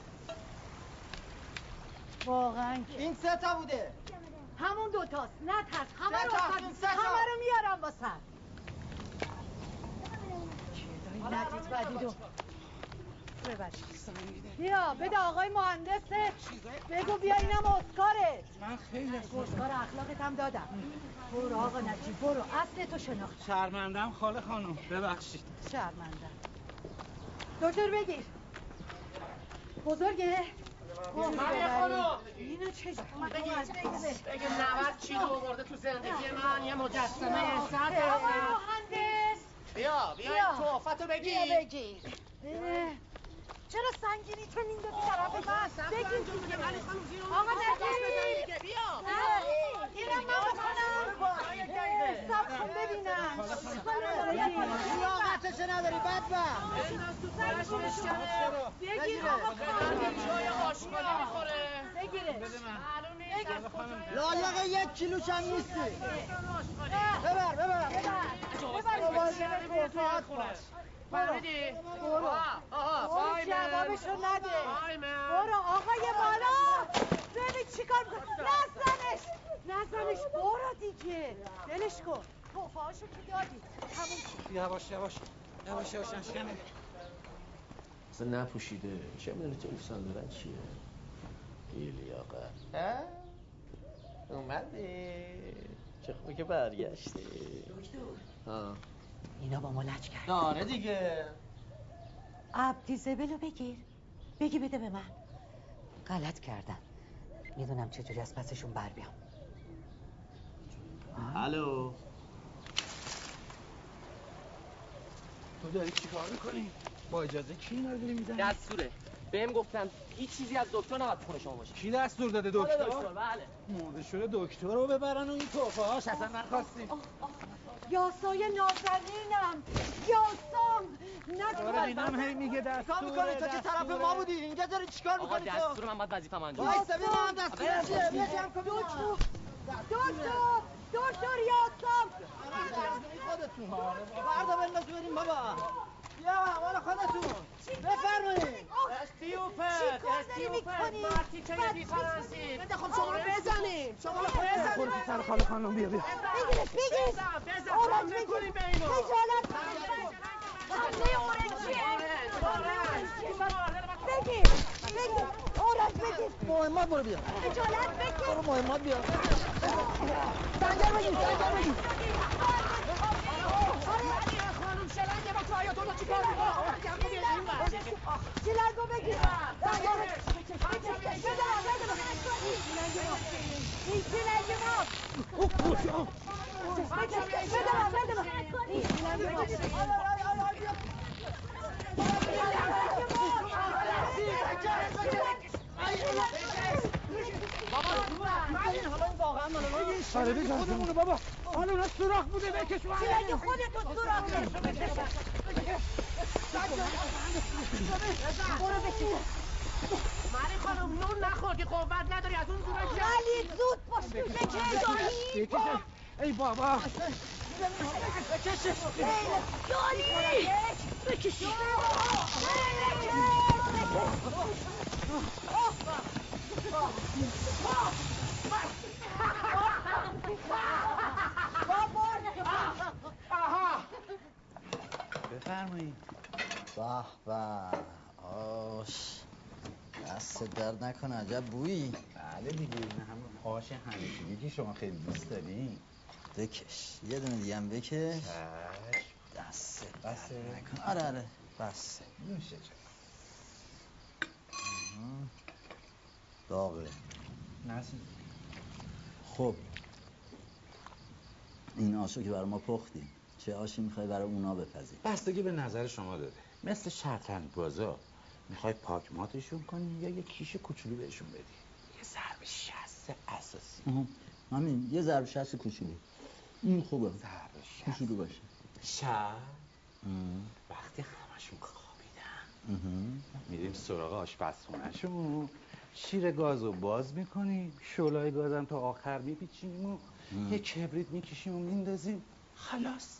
واقعا این 3 تا بوده. همون دوتاست. نه ترس. همه سه تا. رو میارم واسه. ندید بدیدو. ببخشید. بیا بده آقای مهندسه. بگو بیا اینم اسکاره. من خیلی اسکار اخلاقت هم دادم. برو آقا نجیب برو. اصل تو شناخت. شرمندم خاله خانم ببخشید. شرمندم. دکتر بگیر. بزرگه؟ مریم خانم اینو چه بگه 90 کیلو آورده تو زندگی من یه مجسمه سر آقای مهندس بیا این توفتو بگی چرا سنگینی تو میندازی طرف من؟ بگیر دیگه آقا نجیب بیا اینم من بکنم سب کن ببینم لیاقتش نداری بدبخت بگیر آقا جای آشغالی میخوره بگیره لایق 1 کیلوش هم نیستی ببر فهمیدی؟ برو جوابشو نده برو آقای بالا ببین چیکار میکنه نزنش برو دیگه دلش کن توفهاشو که دادی یواش نشکنه اصلا نپوشیده چه میدونی تو ایفسان دارن چیه؟ لیاقت اومدی چه خوبه که برگشتی اینا با ما لج کرد داره دیگه عبدی زبلو بگی بده به من غلط کردم میدونم چجوری از پسشون بر بیام الو تو داری چی کار میکنی؟ با اجازه کی اینا رو داری میزنی؟ دستوره بهم گفتن هیچ چیزی از دکتر نباید خونه شما باشه. کی دستور داده دکتر؟ بله مرده شده دکتر رو ببرن و این توفه هاش اصلا نخواستیم یاسای نازنینم یاسام داره اینم هی میگه دستوره میکنی تو که طرف ما بودی اینجا داری چیکار آقا میکنی تو دستور من باید وظیفه‌مو انجام بدم. وایسا ببینم دستور چیه بیا جمع کن دکتر یاسام خودتون بردا بنداز بریم بابا بیا مال خودتون بفرمایید استیوپت مارتی که یه بیفرنسی بده خب شما رو بزنیم برو تو سر خاله خانم بیا بزن نکنیم به اینو خجالت حمله اورنج بگیر مهمات برو بیا خجالت بگیر برو مهمات بیا سنجر بگیر خانم شلنگه با تو آیاتون رو چیکار شلنگو بگیر آره بگم خودمونو بابا حالا اونا سوراخ بوده بکش من شلنگ خودتون سوراخه برو بکش مری خانم نون نخوردی قوت نداری از اون دورش ولی زود باش بکش ای بابا بکش جالی بکش بفرمایید به به آش دست درد نکنه عجب بویی بله دیگه این همون آش همیشگی که شما خیلی دوست دارین بکش یه دونه دیگه هم بکش دست بسه نکن آره بس نوشه داغه نسید خب این آشو که برای ما پختیم چه آشی میخوای برای اونا بپزی؟ بستگی به نظر شما داره مثل شطرنج بازا میخوای پاکماتشون کنی یا یه کیش کوچولو بهشون بدی یه ضرب 60 اساسی همین یه ضرب 60 کوچولو این خوبه ضرب 60 کوچولو باشه شب وقتی همشون خوابیدن میریم سراغ آشپزخونه‌شون شیر گازو باز میکنیم، شعله‌های گازم تا آخر میپیچیم و یه کبریت میکشیم و میندازیم، خلاص.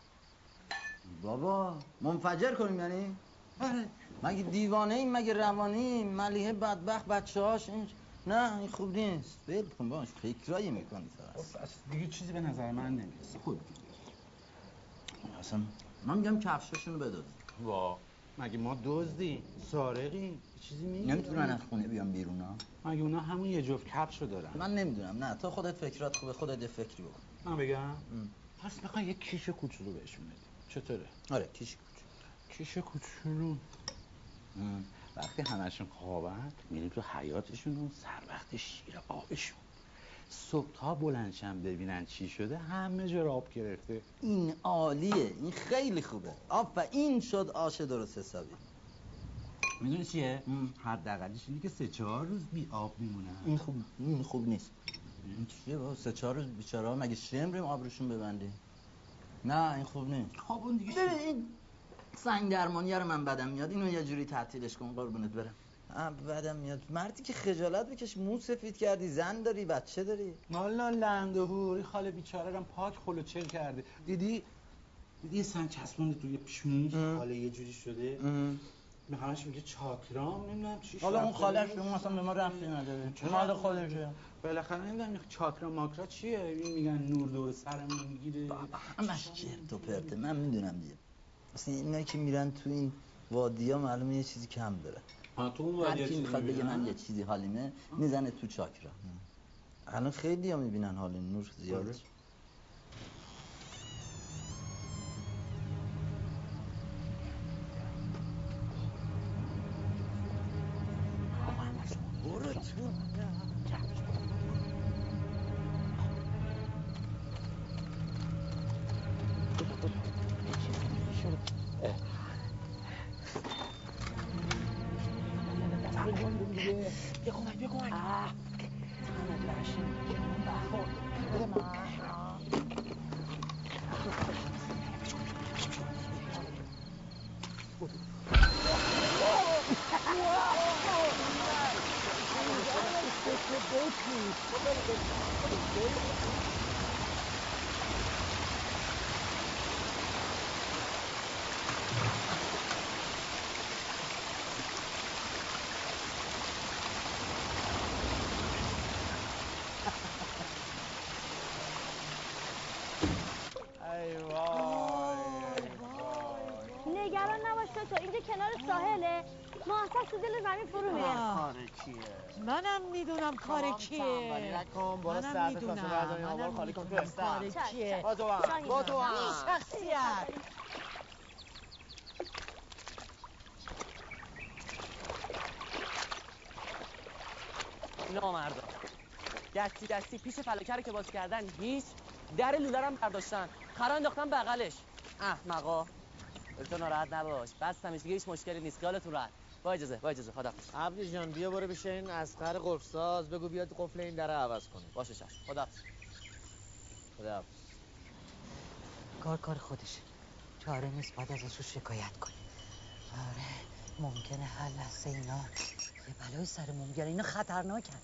بابا منفجر کنیم یعنی؟ آره. مگه دیوانه ایم؟ مگه روانی ایم؟ ملیحه بدبخت بچه‌هاش نه این خوب نیست. ول کن باش، فکرایی میکنی فقط. دیگه چیزی به نظر من نمیرسه. خود اصلا من میگم کفشاشونو بداد. وا مگه ما دزدی؟ سارقی؟ چیزی میگی؟ نمیتونن از خونه بیان بیرون ها؟ مگه اونا همون یه جفت کفشو دارن؟ من نمیدونم. نه تو خودت فکرات خوبه، خودت یه فکری بکن. من بگم؟ پس میخوای یه کیش کوچولو بهشون بدی. چطوره؟ آره کیش کوچولو. کیش کوچولو. وقتی همشون خوابن میریم تو حیاطشون و سر وقت شیر آبشون. صبح تا بلندشن ببینن چی شده همه جا آب گرفته. این عالیه، این خیلی خوبه. این شد آش درست حسابی. میدونی چیه؟ حداقلش اینه که 3-4 روز بی آب میمونن. این خوب نیست. این چیه بابا 3-4 روز بیچاره‌ها مگه شمریم آبروشون ببندیم؟ نه این خوب نیست. خب اون دیگه این سنگ درمانیه رو من بدم میاد. اینو یه جوری تعطیلش کن قربونت برم. بدم میاد. مردی که خجالت بکش، مو سفید کردی، زن داری، بچه داری. والا لندهوری خاله بیچاره رم پاک خلوچل کرده. دیدی یه سنگ چسبونده توی پیشونیش، خاله یه جوری شده. به همش میگه چاکرام، نمیدونم چی شده. حالا اون خاله‌اش اون اصلا به ما ربطی نداره. مال خودشه. بالاخره نمیدونم چاکرا ماکرا چیه؟ این میگن نور دور سرمون میگیره. همش چرت و پرته. من میدونم دیگه. اصلا اینا که میرن تو این وادی‌ها معلومه یه چیزی کم داره. تو اون وادی چیزی میخواد بگه من یه چیزی حالیمه میزنه تو چاکرا. الان خیلی‌ها میبینن حال نور زیاده. بیا کمک نگران نباش تو، اینجا کنار ساحله. محسن تو دل زمین فرو میره. کار کیه؟ منم میدونم کار کیه. نکن برو ساعت کاسه برداری آبار خالی کن تو استم. کار کیه. با تو هم شخصیت. نامردا دستی پیش فلکه رو که باز کردن هیچ، در لوله هم برداشتن، خرا انداختن بغلش. احمقا. تو ناراحت نباش، بستمش دیگه، هیچ مشکلی نیست، خیالتون راحت. با اجازه خدا. عبدی جان بیا برو بشه این اسقر قفل‌ساز بگو بیاد قفل این در عوض کنه. باشه چشم. خدا. کار خودشه. چاره نیست باید ازش رو شکایت کنی. آره ممکنه هر لحظه اینا یه بلای سرمون بیاره. اینا خطرناکن.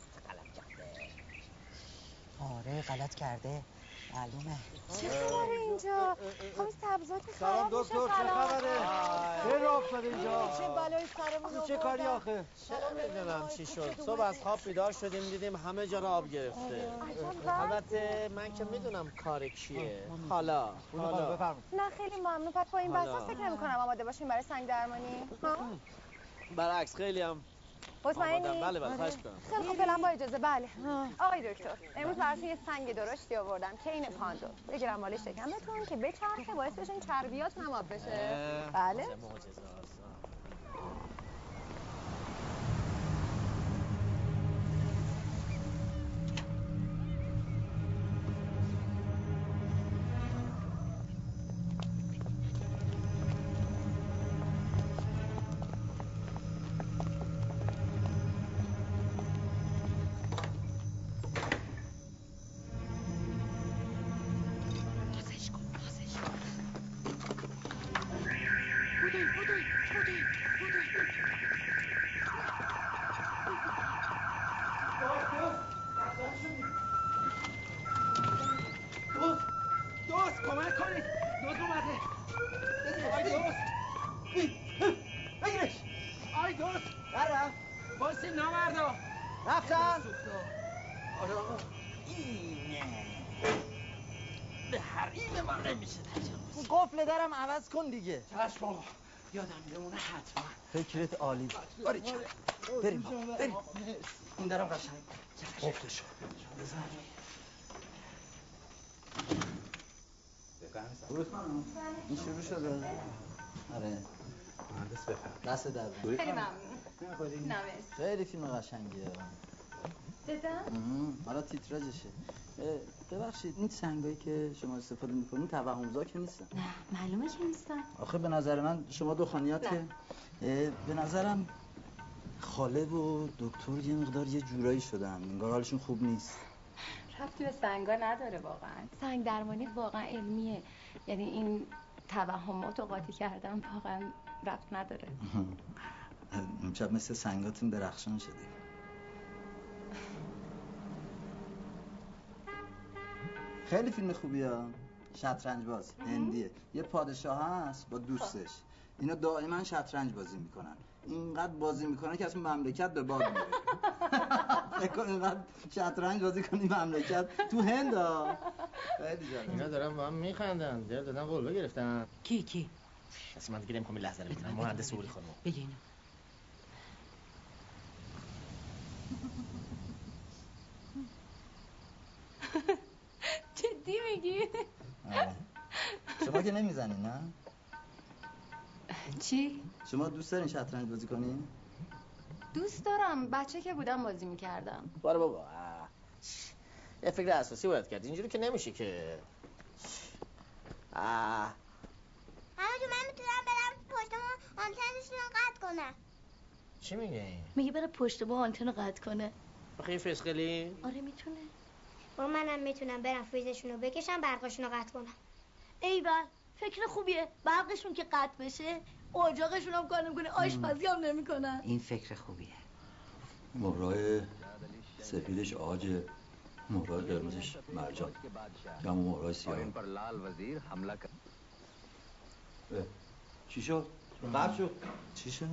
غلط کرده معلومه. چه خبره اینجا؟ خب سبزات سلام خراب میشه. دکتر چه خبره؟ چه راه افتاده اینجا؟ چه بلای سرمون چه کاری آخه؟ نمیدونم چی شد. صبح از خواب بیدار شدیم دیدیم همه جا رو آب گرفته. البته من که میدونم کار کیه. حالا نه خیلی ممنون. پس با این بساط فکر نمی‌کنم آماده باشیم برای سنگ درمانی. برعکس خیلی هم مطمئنی؟ بله خواهش می‌کنم. خیلی خوب فعلا با اجازه. بله آقای دکتر امروز براتون یه سنگ درشتی آوردم که این پاندو بگیرم مال شکمتون که بچرخه باعث بشه این چربیاتون هم آب بشه. بله چه معجزه است. بگیرش. آی دوست در رفت. باستی نامردا رفتن. آره آقا اینه به حریم من نمیشه تجاوز. قفل درم عوض کن دیگه. چشم آقا یادم میمونه حتما. فکرت عالی. باریکلا. بریم بریم. این درم قشنگ قفلشو بزن. این شروع شده. آره مهندس بفرم. دست در خیلی ممنون. نه خیلی فیلم قشنگیه. دیدم؟ حالا تیتراژشه. ببخشید این سنگایی که شما استفاده میکنین توهمزا که نیستن؟ نه معلومه که نیستن. آخه به نظر من شما دخانیات که به نظرم خاله و دکتر یه مقدار یه جورایی شدن، انگار حالشون خوب نیست. ربطی به سنگا نداره واقعا. سنگ درمانی واقعا علمیه، یعنی این توهمات رو قاطی کردن واقعا ربط نداره. امشب مثل سنگاتون درخشان شده. خیلی فیلم خوبیه. شطرنج باز هندیه. یه پادشاه هست با دوستش، اینا دائما شطرنج بازی میکنن، اینقدر بازی میکنن که اصلا مملکت به باد میره. فکر اینقدر شطرنج بازی کنی مملکت تو هند ها. خیلی جالب. اینا دارن با هم میخندن. دل دادن قلبه گرفتن. کی اصلا من دیگه نمیخوام این لحظه رو ببینم. مهندس اولی خانم بگی اینو. جدی میگی؟ شما که نمیزنین نه؟ چی؟ شما دوست دارین شطرنج بازی کنین؟ دوست دارم، بچه که بودم بازی میکردم. باره بابا یه فکر اساسی باید کرد، اینجوری که نمیشه که. همه جو من میتونم برم پشت ما آنتنشون رو قطع کنم. چی میگه این؟ میگه بره پشت با آنتن رو قطع کنه. بخی فسقلی؟ آره میتونه. با منم میتونم برم فریزشون رو بکشم برقاشون رو قطع کنم. ایول فکر خوبیه. برقشون که قطع بشه اجاقشون هم کار نمیکنه، آشپزی هم نمیکنن. این فکر خوبیه. مهرای سفیدش عاج، مهرای قرمزش مرجان، یا مهرای سیاه. چی شد؟ قطع شد. چی شد؟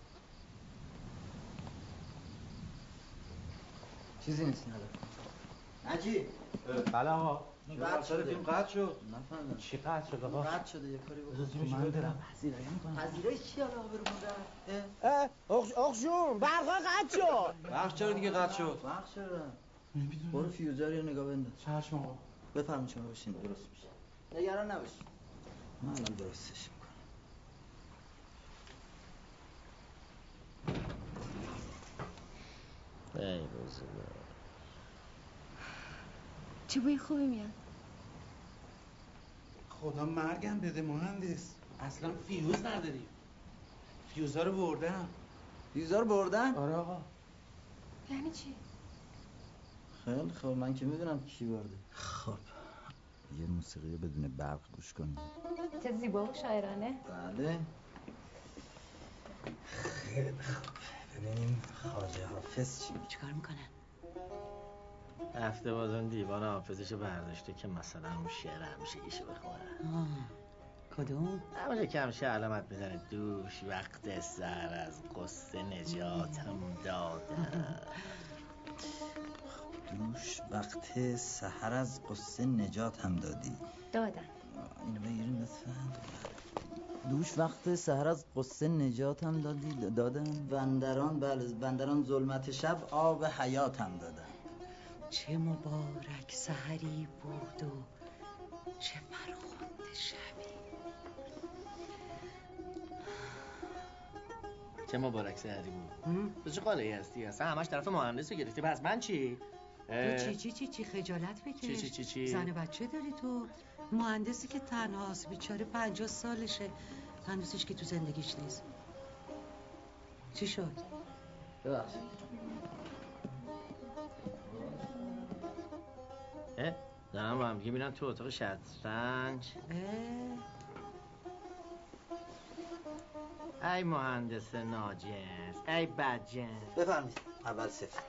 چیزی نیست نداره. نجی بله آقا. قطع شده. فیلم قطع شد. نفهمیدم. چی قطع شد آقا؟ قطع شده. یه کاری بکن. من برم پذیرایی میکنم. پذیرایی چی حالا برو مادر؟ آخشون برقا قطع شد. برق چرا دیگه قطع شد؟ برق چرا؟ برو فیوزر رو نگاه بنداز. چشم آقا. بفرمایید شما بشین درست میشه. نگران نباشید. من الان درستش میکنم. ای روزگار. چه بوی خوبی میاد. خدا مرگم بده مهندس، اصلا فیوز نداریم. فیوزا رو بردم. فیوزا رو بردن؟ آره آقا. یعنی چی؟ خیلی خب من که میدونم کی برده. خب یه موسیقی بدون برق گوش کنیم. چه زیبا و شاعرانه. بله خیلی خوب. ببینیم خواجه حافظ چیکار میکنن؟ هفته بازون دیوان حافظشو برداشته که مثلا اون شعر همیشگیشو بخوره. کدوم؟ همونجا که همیشه علامت میزنه دوش وقت سر از قصه نجاتم دادن. دوش وقت سحر از قصه نجات هم دادی. دادن. اینو بگیریم لطفاً. دوش وقت سحر از قصه نجات هم دادن. بندران ظلمت شب آب حیات هم دادن. چه مبارک سحری بود و چه فرخنده شبی. چه مبارک سحری بود. تو چه قاله‌ای هستی؟ اصلا همش طرف مهندس رو گرفتی. پس من چی؟ چی خجالت بکش. چی؟ زن بچه داری تو. مهندسی که تنهاست بیچاره 50 سالشه، هنوزش که تو زندگیش نیست. چی شد؟ ببخشید. دارم با هم دیگه میرن تو اتاق شطرنج. ای مهندس ناجنس، ای بدجنس. بفرمایید. اول سفید.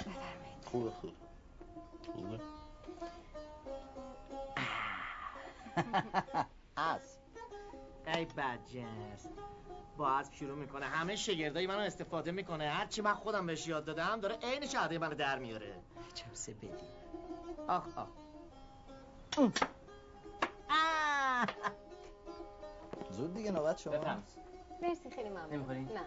خوبه. اسب. ای بدجنس، با اسب شروع میکنه، همه شگردایی منو استفاده میکنه، هرچی من خودم بهش یاد دادم داره عین شهده منو در میاره. چپسه بدی. آخ آخ. زود دیگه نوبت شما. مرسی خیلی ممنون. نمیخوری؟ نه.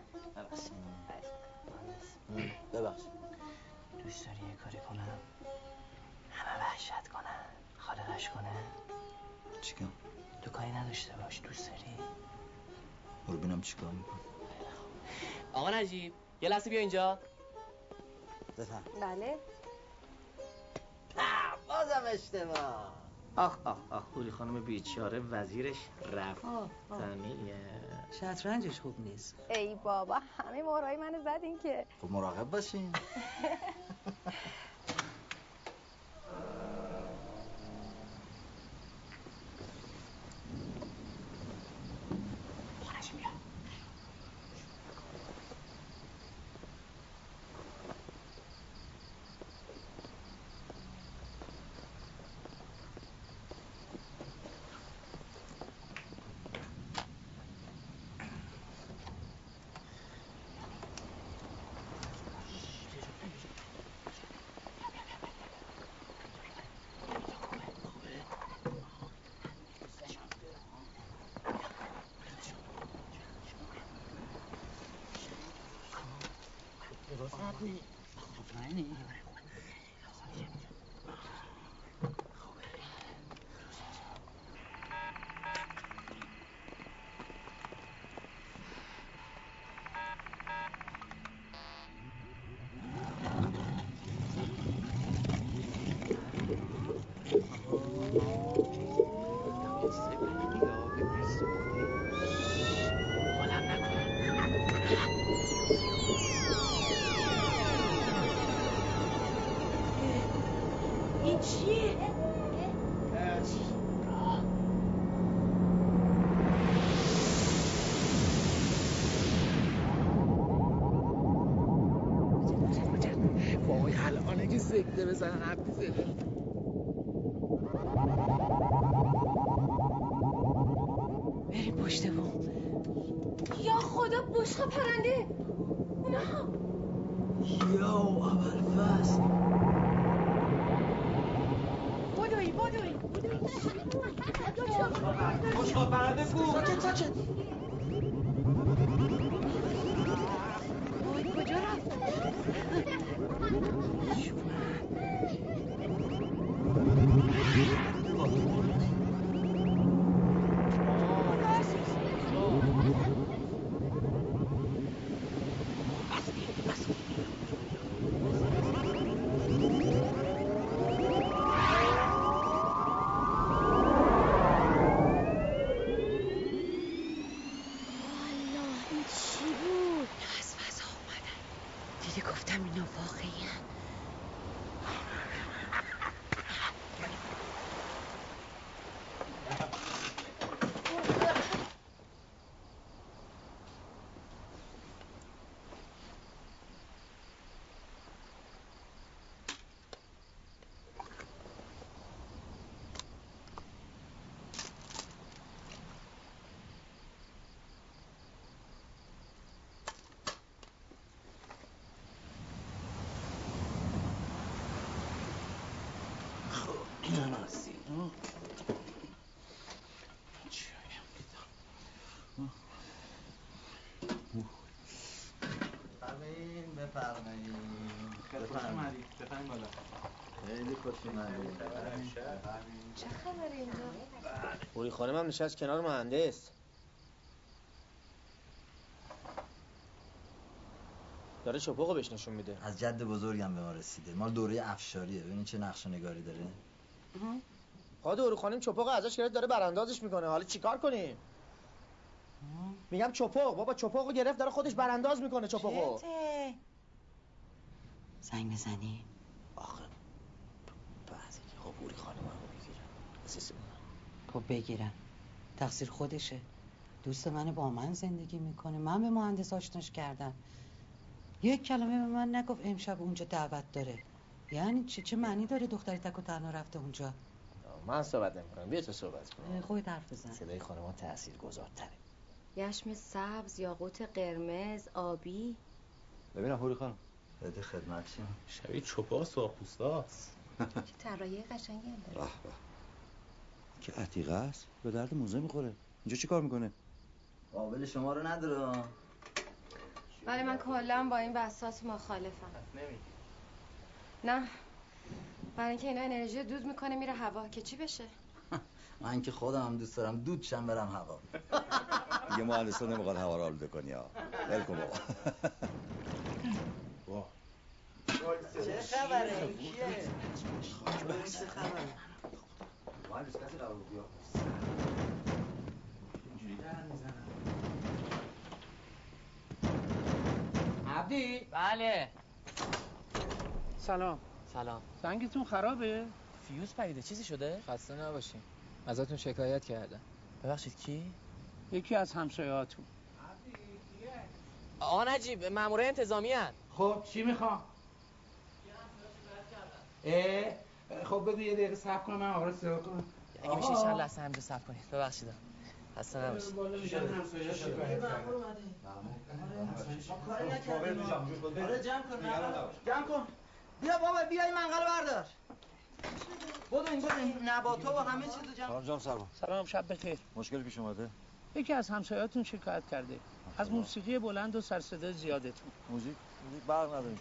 ببخش. دوست داری یه کاری کنم همه وحشت کنن، خالقش کنه؟ چیکار؟ تو کاری نداشته باش. دوست داری؟ برو ببینم چیکار میکنی. آقا نجیب یه لحظه بیا اینجا. بفهم. بله. بازم اشتباه. آخ آخ آخ، حوری خانم بیچاره وزیرش رفتنیه. شطرنجش خوب نیست. ای بابا همه مهرهای منو زدین که. خب مراقب باشین. این چیه؟ وای الانه که سکته بزنن حرف بزنن. بریم پشت بوم. یا خدا بشقا پرنده. اونا. یا اول فصل. بدوی بشقا پرنده کو. ساکت. وای کجا رفت؟ گفتم اینا واقعی هم. بفرمایید بالا. خیلی خوش اومدید. چه خبره اینجا؟ حوری خانم هم نشست کنار مهندس. داره چپاقو بهش نشون میده. از جد بزرگم به ما رسیده. مال دوره افشاریه. ببینید چه نقش و نگاری داره. حوری خانم چپاقو ازش گرفت داره براندازش میکنه. حالا چیکار کنیم؟ میگم چپاق بابا، چپاقو گرفت داره خودش برانداز میکنه چپاقو. زنگ بزنی؟ آخه بعضی که خب حوری خانم هم بگیرن اساسی خب بگیرن، تقصیر خودشه. دوست منه، با من زندگی میکنه، من به مهندس آشناش کردم. یک کلمه به من نگفت امشب اونجا دعوت داره. یعنی چه معنی داره دختری تک و تنها رفته اونجا؟ من صحبت نمی‌کنم، بیا تو صحبت کن. خودت حرف بزن. صدای خانم‌ها تاثیرگذارتره. یشم سبز، یاقوت قرمز، آبی. ببینم حوری خانم. بده خدمتشون. شبیه چوپا سرخپوستاست. چه طراحی قشنگی هم داره. که عتیقه است، به درد موزه میخوره. اینجا چی کار میکنه؟ قابل شما رو نداره. ولی من کلا با این بساط مخالفم. نه، برای اینکه اینا انرژی دود میکنه میره هوا که چی بشه؟ من که خودم هم دوست دارم دودشم برم هوا. دیگه مهندسا نمیخواد هوا رو آلوده کنی ها. ول کن بابا. چه خبره؟ کیه؟ چه خبره؟ مهندس کسی قرار بیا. اینجوری دارن میزنن. عبدی؟ بله. سلام. سلام. زنگتون خرابه؟ فیوز پریده، چیزی شده؟ خسته نباشین. ازتون شکایت کردن. ببخشید کی؟ یکی از همسایه‌هاتون. آقا نجیب، مامورای انتظامی هستن. خب چی میخوام؟ خب بگو یه دقیقه صبر کنم من آقا رو صدا کنم. اگه میشه چند لحظه همینجا صبر کنید. ببخشید. خسته نباشید. همسایه‌ها شکایت کردن. آره جمع کن. بیا بابا بیا این منقل بردار. بدو نباتا و همه چیزو جمع. سلام جان سلام. سلام شب بخیر. مشکل پیش اومده؟ یکی از همسایه‌هاتون شکایت کرده. از موسیقی بلند و سر صدای زیادتون. موزیک برق نداریم.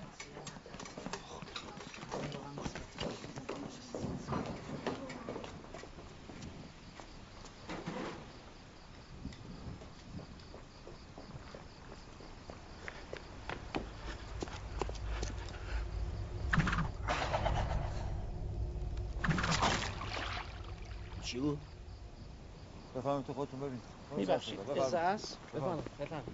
چی بود؟ بفهمید تو خودتون ببین. میبخشید ازاست؟ بفهم.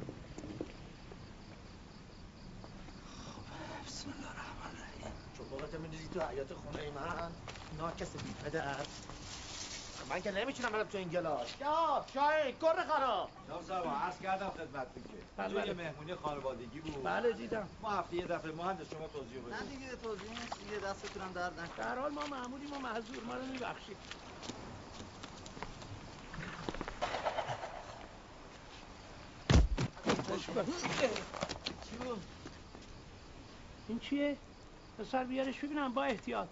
بسم الله الرحمن الرحیم. چوباقت می‌ریزی تو حیاط خونه من؟ ناکس بی‌پدر. من که نمیتونم برم تو این گلاس. یا شاهین گر خراب. جناب سرما عرض کردم خدمتتون که اینجا یه مهمونی خانوادگی بود. بله دیدم. ما هفته یه دفعه مهندس شما توضیح بدید. نه دیگه توضیح نیست دیگه دستتونم درد نکنه. در حال ما مأموریم و معذور، ما رو میبخشید. چی بود؟ این چیه؟ پسر بیارش ببینم با احتیاط.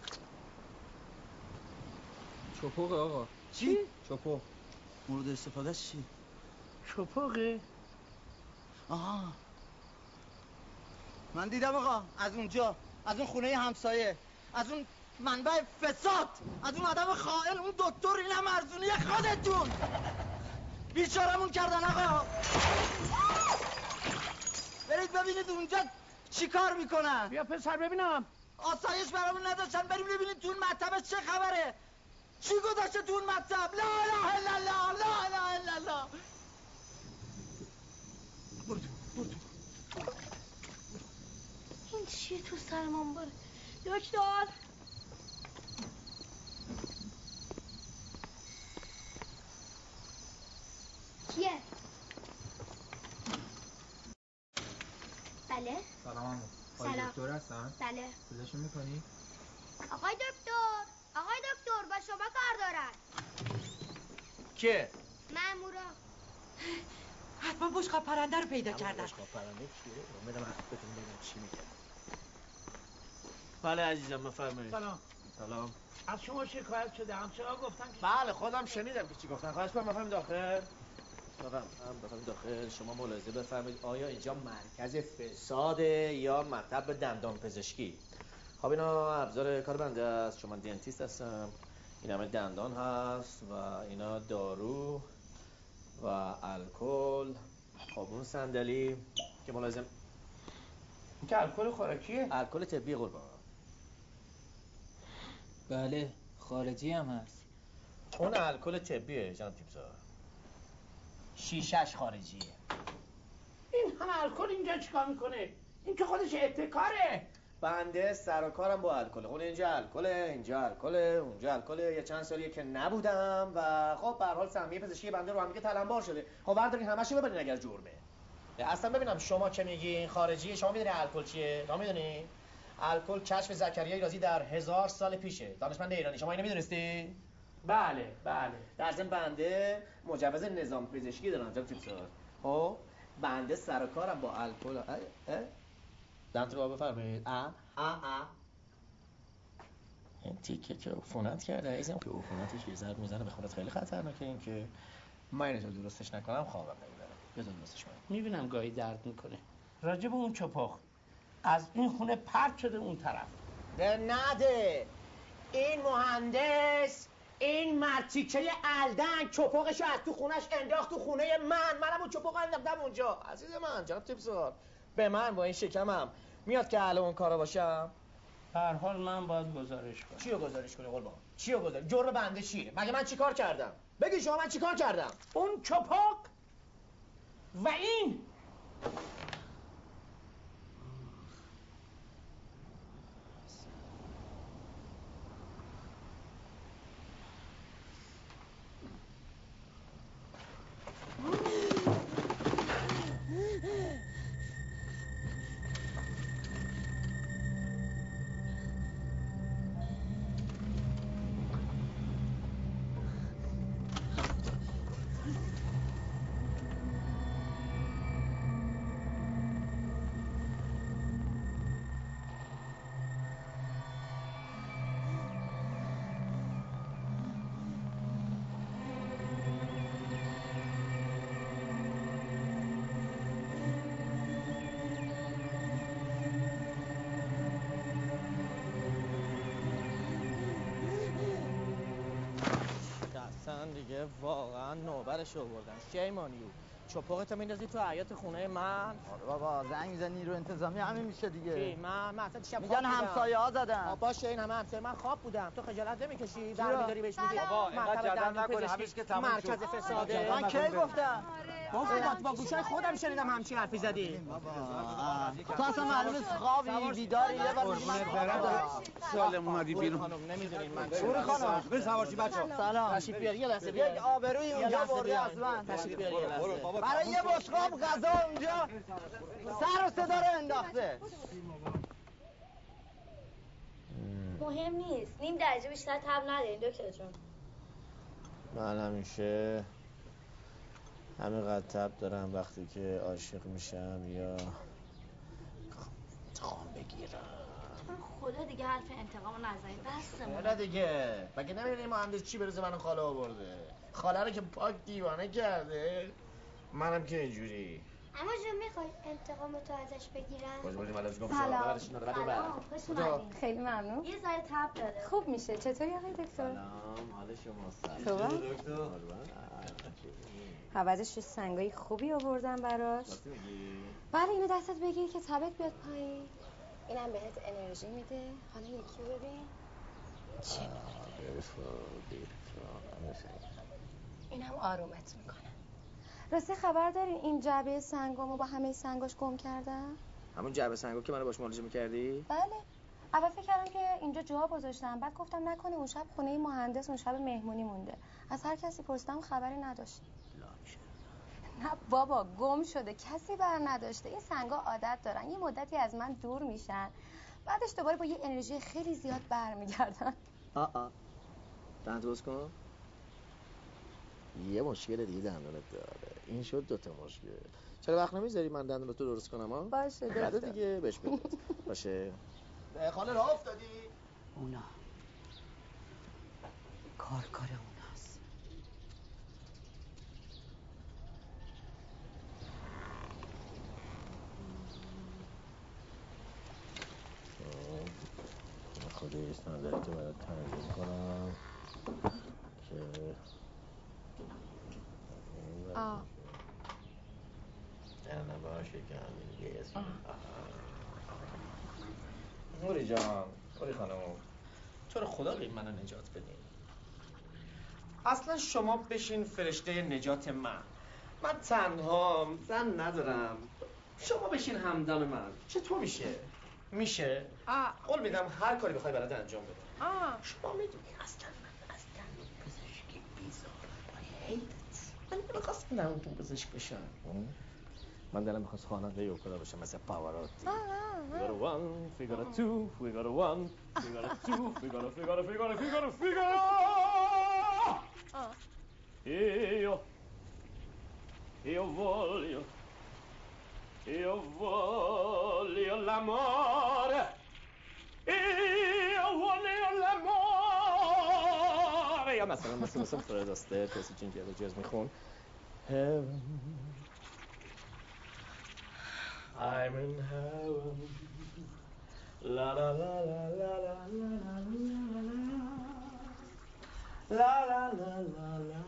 چپقه آقا. چی؟ چپق. مورد استفادهش چی؟ چپقه؟ آها من دیدم آقا از اونجا، از اون خونه همسایه، از اون منبع فساد، از اون آدم خائن، اون دکتر، اینم ارزونی خودتون بیچارمون کردن آقا. برید ببینید اونجا چی کار میکنن. بیا پسر ببینم. آسایش برامون نداشتن، بریم ببینید تو اون مطبه چه خبره، چی گذاشته تو اون مطب. لا اله الا الله، لا اله الا الله. این چیه تو سرمان باره؟ دکتر کیه؟ بله سلام. سلام. دکتر هستن؟ بله. صداشو میکنی؟ آقای دکتر با شما کار دارن. که؟ مامورا. حتما بشقاب پرنده رو پیدا کردن. بشقاب پرنده چیه؟ اومدم بهتون بگم چی میگه. بله عزیزم بفرمایید. سلام. از شما شکایت شده، همسایه‌ها گفتن که بله خودم شنیدم که چی گفتن. خواهش کنم بفرمایید داخل. بفرمایید داخل. شما ملاحظه بفرمایید آیا اینجا مرکز فساده یا مطب دندان پزشکی؟ خب اینا ابزار کار بنده است. شما دنتیست هستم. این همه دندان هست و اینا دارو و الکل. خب اون صندلی که ملازم این که الکل خوراکیه؟ الکل طبی قربان. بله خارجی هم هست. اون الکل طبیه جناب تیپزار. شیشش خارجیه. این همه الکل اینجا چیکار میکنه؟ این که خودش احتکاره. بنده سر و کارم با الکل. اون اینجا الکله، اینجا الکله، اونجا الکله. یه چند سالیه که نبودم و خب به هر حال سهمیه پزشکی بنده رو هم دیگه تلمبار شده. خب بردارین همه‌شو ببرین اگر جرمه. اصلا ببینم شما که میگین خارجیه، شما میدونی الکل چیه؟ شما میدونی؟ الکل کشف زکریای رازی در 1000 سال پیشه. دانشمند ایرانی. شما اینو میدونستی؟ بله بله. در ضمن بنده مجوز نظام پزشکی دارم جناب تیپسار. خب بنده سر و کارم با الکل. دمت رو بفرمایید. این تیکه که عفونت کرده عزیزم که عفونتش یه ضرب میزنه به خودت خیلی خطرناکه. این که من اینو درستش نکنم خوابم نمیبره. بذار درستش کنم. میبینم گاهی درد میکنه. راجب اون چپاق از این خونه پرت شده اون طرف. نده این مهندس این مرتیکه الدن چپاقشو از تو خونش انداخت تو خونه منم اون چپاق انداختم اونجا. عزیز من جناب تیپسار به من با این شکمم میاد که الان اون کارا باشم؟ به هر حال من باید گزارش کنم. چیو گزارش کنی قربان؟ چیو گزارش؟ جرم بنده چیه؟ مگه من چیکار کردم؟ بگی شما من چیکار کردم؟ اون چپاق و این دیگه واقعا نوبرش آوردن. شیم آن یو. چپاقتو میندازی تو حیاط خونه من؟ آره بابا زنگ میزنی رو انتظامی همین میشه دیگه. کی؟ من اصلا شب میگن همسایه ها زدن. باشه این همه همسایه من خواب بودم. تو خجالت نمیکشی؟ برمی‌داری بهش میگی بابا اینقدر جدل نکنه همش که تموم شد. مرکز فساده. من کی گفتم؟ با گوشای خودم شنیدم همچین حرفی زدی. تو اصلا معلومه خوابی بیداری یه بار سالم اومدی بیرون. خانم نمیدونین من شوری خانم به سوارشی بچه‌ها. سلام. تشریف بیار یه لحظه بیار. یک آبروی اونجا برده از من. تشریف بیار یه لحظه. برای یه بشقاب غذا اونجا سر و صدا رو انداخته. مهم نیست. نیم درجه بیشتر تب ندارین دکتر جون. من همیشه همینقدر تب دارم وقتی که عاشق میشم یا انتقام بگیرم. خدا دیگه حرف انتقامو نزنید. بسمون. حالا دیگه مگه نمیدونی مهندس چی برسه منو خاله آورده؟ خاله رو که پاک دیوانه کرده. منم که اینجوری. اما جون میخوای انتقام تو ازش بگیرم؟ سلام. خیلی ممنون. یه ذره تب داره. خوب میشه. چطوری آقای دکتر؟ سلام حال شما خوبه؟ عوضش سنگای خوبی آوردن براش. بله اینو دستت بگیر که تبت بیاد پایین. اینم بهت انرژی میده. حالا یکی رو ببین چه نوری اینم آرومت میکنه. راستی خبر داری این جعبه سنگامو با همه سنگاش گم کردم؟ همون جعبه سنگو که منو باش معالجه میکردی؟ بله. اول فکر کردم که اینجا جا گذاشتم، بعد گفتم نکنه اون شب خونه مهندس اون شب مهمونی مونده. از هر کسی پرسیدم خبری نداشت. نه بابا گم شده، کسی بر نداشته. این سنگا عادت دارن یه مدتی از من دور میشن، بعدش دوباره با یه انرژی خیلی زیاد برمیگردن. دهن درست کن. یه مشکل دیگه دندونت داره. این شد 2 تا مشکل. چرا وقت نمیذاری من دندونتو درست کنم ها؟ باشه بعد دیگه بهش بگو. باشه. خاله راه افتادی؟ اونا کار اوناست. خود یه صندلیتو برات تنظیم کنم که نه باشه که همین یه اسم نوری جان، نوری خانم تو رو خدا بیم منو نجات بدین. اصلا شما بشین فرشته نجات من تنهام، زن ندارم. شما بشین همدم من. چطور میشه؟ میشه؟ قول میدم هر کاری بخوای برات انجام بدم. شما میدونی اصلا پزشکی بیزار من نمیخواستم نمتون پزشک بشم. من دلم میخواست خواننده اوپرا باشم مثل پاواروتی. Figaro 1 Figaro 2 Figaro 1 Figaro 2 Figaro Io voglio l'amore. Io voglio l'amore. یا مثلا فرد آستر کسی جینجر رو جاز میخون. Heaven I'm in heaven. La la la la la la la la la la la.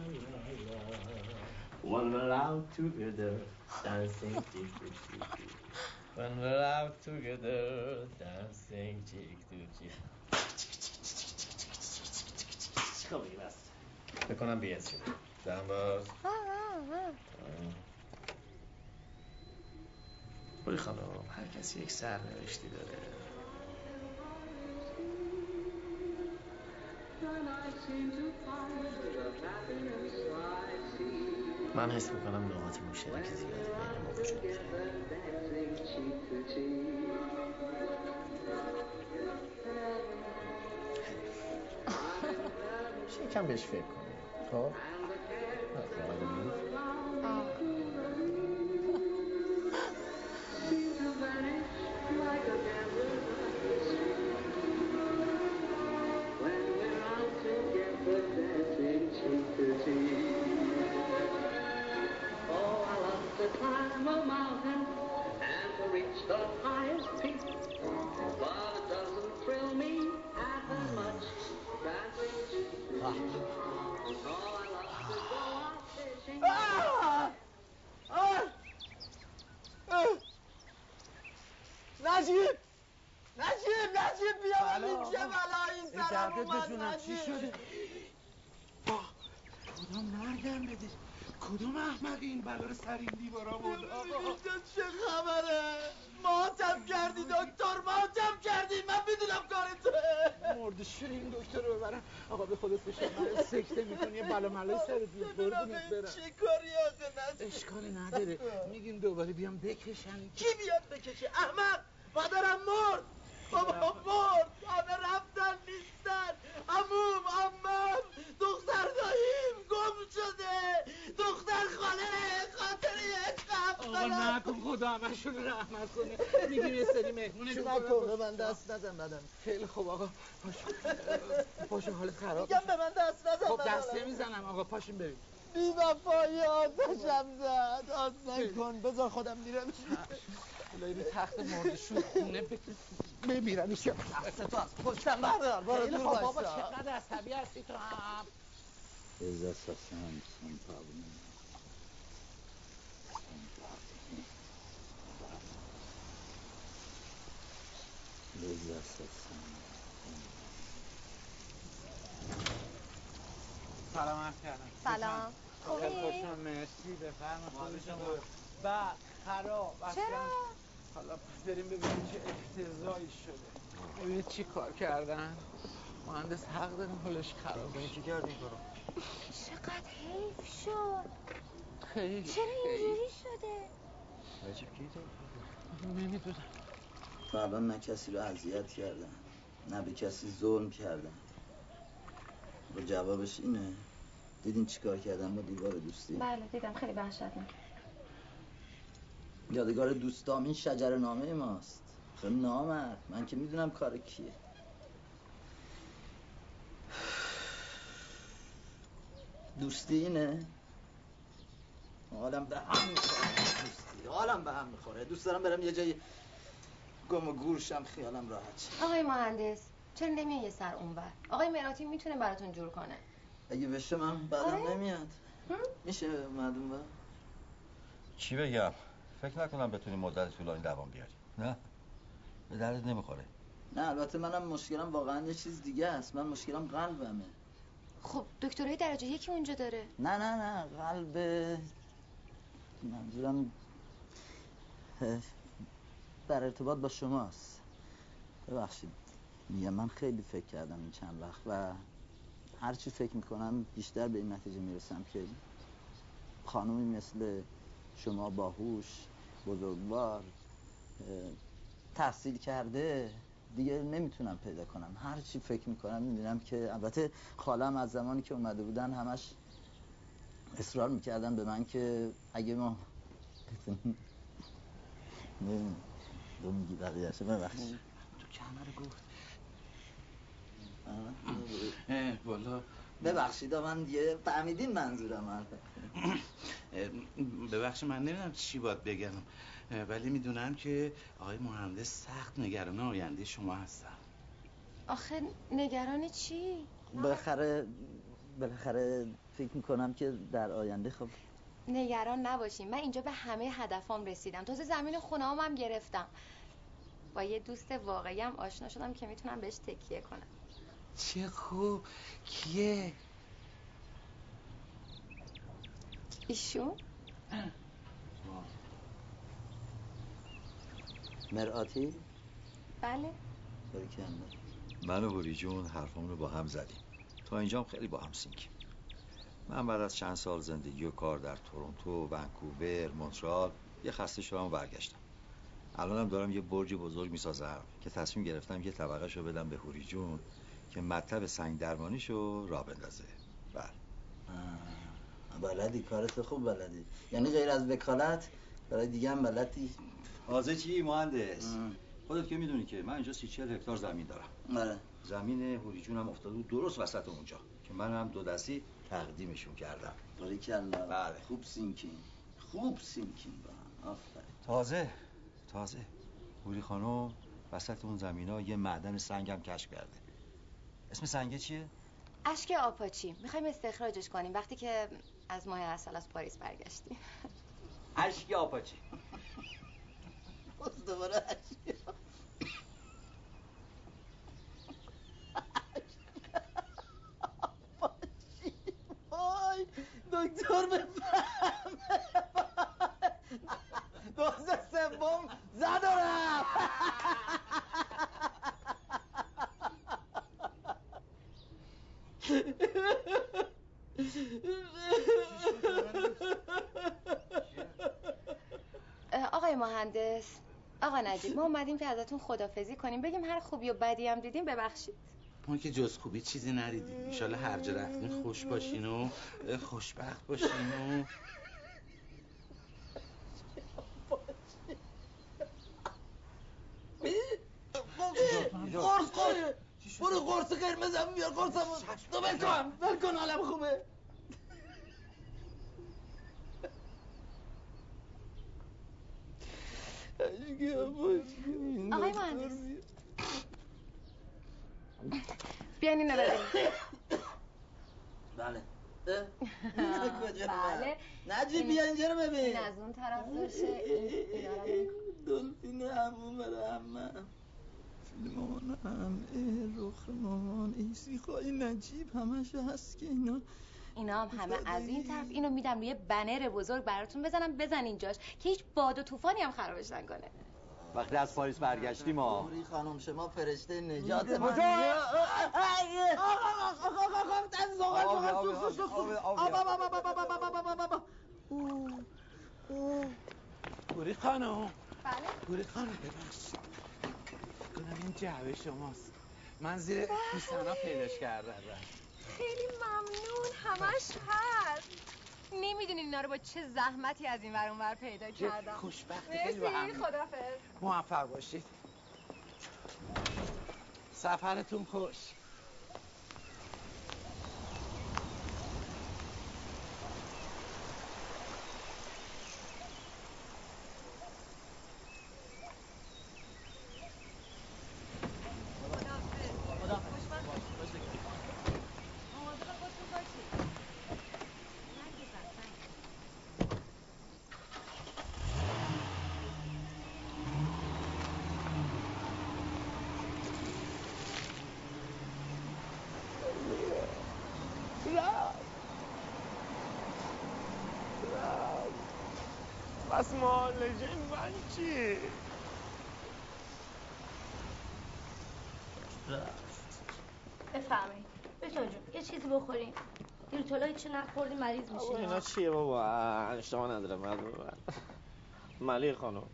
When we're out together, dancing cheek to cheek. When we're out together, dancing cheek to cheek. خب این است. بکنم بیاد شده. دارم باز. بایی خانم، هر کسی یک سرنوشتی داره. من حس میکنم نقاط مشترک زیادی بین ما وجود داره. یکم بهش فکر کنیم. خب؟ Climb a mountain and to reach the highest peak, but it doesn't thrill me half as much dancing cheek to cheek. All I love to go out fishing. نجیب بیا ببین چه بلایی سرم اومد. چی شده؟ کدوم مردم بده؟ کدوم احمقی این بلا رو سر این دیوارا بود؟ اینجا چه خبره؟ ماتم کردی دکتر، ماتم کردی. من میدونم کار توه. مرده شده این دکتر رو ببرم. آقا به خودت بشم من سکته میکنی یه بلا ملای سرت بیاد قربونت برم. چه کاری آخه نجیب؟ اشکالی نداره میگیم دوباره بیام بکشن. کی بیاد بکشه؟ احمق مادرم مرد، بابا مرد، همه رفتن نیستن. عموم عمم دختر داییم گم شده، دختر خاله خاطر یک هفته. آقا نکن خدا همشون رحمت کنه. میگیم یه سری مهمونشون نکن. من دست نزن بدم. خیلی خوب آقا پاشو حالت خراب میگم به من دست نزن. خب دست نمیزنم آقا پاشیم بریم. بی وفایی آتشم زد. آت نکن بذار خودم میرم. لای تخت مردشون خونه بمیرن ایشون. دست تو از پشتم بردار. برو دور بایستا. بابا چقدر عصبی هستی تو هم. Desde San Pablo. سلام عرض کردم. سلام. خوبی؟ خوشم مرسی. بفرمایید. و خراب اصلا. چرا؟ حالا بریم ببینیم چه افتضاحی شده. ببینید چی کار کردن. مهندس حق داره حالش خراب بشه. چی کردین کارو؟ چقدر حیف شد. خیلی چرا اینجوری شده؟ نجیب کی تو؟ نمیدونم. تا الان نه کسی رو اذیت کردن نه به کسی ظلم کردن. با جوابش اینه. دیدین چیکار کردن با دیوار دوستی؟ بله دیدم. خیلی وحشتناک. یادگار دوستام این شجر نامه ماست. خیلی نامرد. من که میدونم کار کیه. دوستی اینه. حالم به هم میخوره. دوستی حالم به هم میخوره. دوست دارم برم یه جایی گم و گورشم خیالم راحت شه. آقای مهندس چرا نمیای یه سر اونور؟ آقای مراتی میتونه براتون جور کنه. اگه بشه من بعدم نمیاد. میشه اومدون با؟ چی بگم؟ فکر نکنم بتونی مدت طولانی دوام بیاری. نه به دردت نمیخوره. نه البته منم مشکلم واقعا یه چیز دیگه است. من مشکلم قلبمه. خب دکترای درجه یکی اونجا داره. نه قلب منظورم در ارتباط با شماست. ببخشید میگم من خیلی فکر کردم این چند وقت و هرچی فکر میکنم بیشتر به این نتیجه میرسم که خانومی مثل شما باهوش، بزرگوار، تحصیل کرده، دیگه نمیتونم پیدا کنم. هر چی فکر میکنم میبینم که البته خالم از زمانی که اومده بودن همش اصرار میکردن به من که اگه ما دو میگی بقیه‌شو ببخش تو کمر گفت والا ببخشید من دیگه فهمیدین منظورم. ببخشید من نمیدونم چی باید بگم، ولی میدونم که آقای مهندس سخت نگران آینده شما هستن. آخه نگران چی؟ بالاخره فکر میکنم که در آینده خب نگران نباشین، من اینجا به همه هدفام رسیدم. تازه زمین خونه‌ام هم گرفتم. با یه دوست واقعی هم آشنا شدم که میتونم بهش تکیه کنم. چه خوب. کیه؟ ایشون؟ مرآتی؟ بله. من و هوری جون حرفمون رو با هم زدیم. تا اینجام خیلی با هم سینکیم. من بعد از چند سال زندگی و کار در تورنتو، ونکوور، مونترال یه خسته شدم و برگشتم. الانم دارم یه برج بزرگ میسازم که تصمیم گرفتم یه طبقه‌شو بدم به هوری جون که مطب سنگ درمانیشو راه بندازه. بلدی، کارت خوب بلدی. یعنی غیر از وکالت برای دیگه هم بلدی؟ تازه چی مهندس؟ خودت که میدونی که من اینجا 30-40 هکتار زمین دارم. بله. زمین هوری جونم افتاده بود درست وسط اونجا که من هم 2 دستی تقدیمشون کردم. باریکلا. بله. خوب سینکین با هم. آفرین. تازه هوری خانم وسط اون زمینا یه معدن سنگ هم کشف کرده. اسم سنگه چیه؟ اشک آپاچی. میخوایم استخراجش کنیم وقتی که از ماه عسل از پاریس برگشتیم. اشک آپاچی. باز دوباره اشک آپاچی. وای دکتر بفهمه. دوز سوم زد و رفت. آقای مهندس، آقا نجیب، ما اومدیم که ازتون خدافظی کنیم، بگیم هر خوبی و بدی هم دیدیم ببخشید. ما که جز خوبی چیزی ندیدیم. انشالله هر جا رفتین خوش باشین و خوشبخت باشین و قرص برو قرص قرمزم بیار. قرصم تو ول کن حالم خوبه. آقای مهندس بیاین اینو ببینید. بله. بله. نجیب بیا اینجا رو ببین. این از اون طرف باشه. اینا رو دلفین همون برای همم. فیلمانم رخ مامان ایسی خواهی نجیب همش هست که اینا هم همه از این طرف. اینو میدم روی بنر بزرگ براتون بزن اینجاش که هیچ باد و طوفانی هم خرابش نکنه. وقتی از پاریس برگشتیم هوری خانم شما فرشته نجات من. هوری خانم. بله؟ هوری خانم ببخشید. کنم این جعبه شماست. من زیر پیسانا پیداش کردم. خیلی ممنون. همش هست. نمیدونین اینا رو با چه زحمتی از این ور اون ور پیدا کردم. خوشبختی خیلی با هم. خدافظ. موفق باشید. سفرتون خوش. پس معالجه من چی؟ بفرمایید. دکتر جون یه چیزی بخوریم. دیروتولای چه نخوردی مریض میشی. اینا چیه بابا؟ اشتباه نداره ملیح خانم،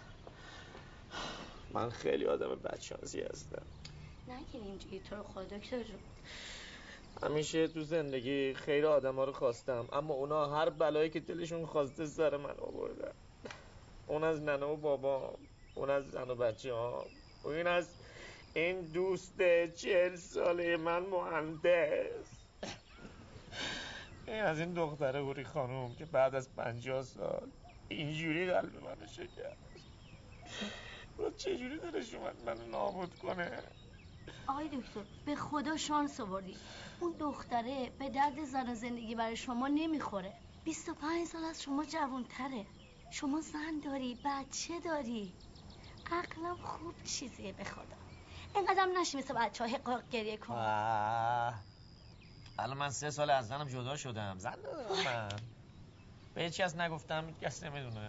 من خیلی آدم بدشانسی هستم. نگیر اینجوری تو رو خدا دکتر جون. همیشه تو زندگی خیر آدم ها رو خواستم، اما اونا هر بلایی که دلشون خواسته سر من آوردن. اون از ننه و بابام، اون از زن و بچه ها، اون از این دوست 40 ساله من مهندس، این از این دختره هوری خانوم که بعد از 50 سال اینجوری قلب منو شکست. چجوری دلش اومد منو نابود کنه؟ آقای دکتر به خدا شانس آوردی. اون دختره به درد زن زندگی برای شما نمیخوره. 25 سال از شما جوانتره. شما زن داری، بچه داری، عقلم خوب چیزیه به خدا. اینقدرم نشی مثل بچه ها حقاق گریه کن. الان من 3 سال از زنم جدا شدم، زن ندارم من. به هیچ کس نگفتم، هیچ کس نمیدونه.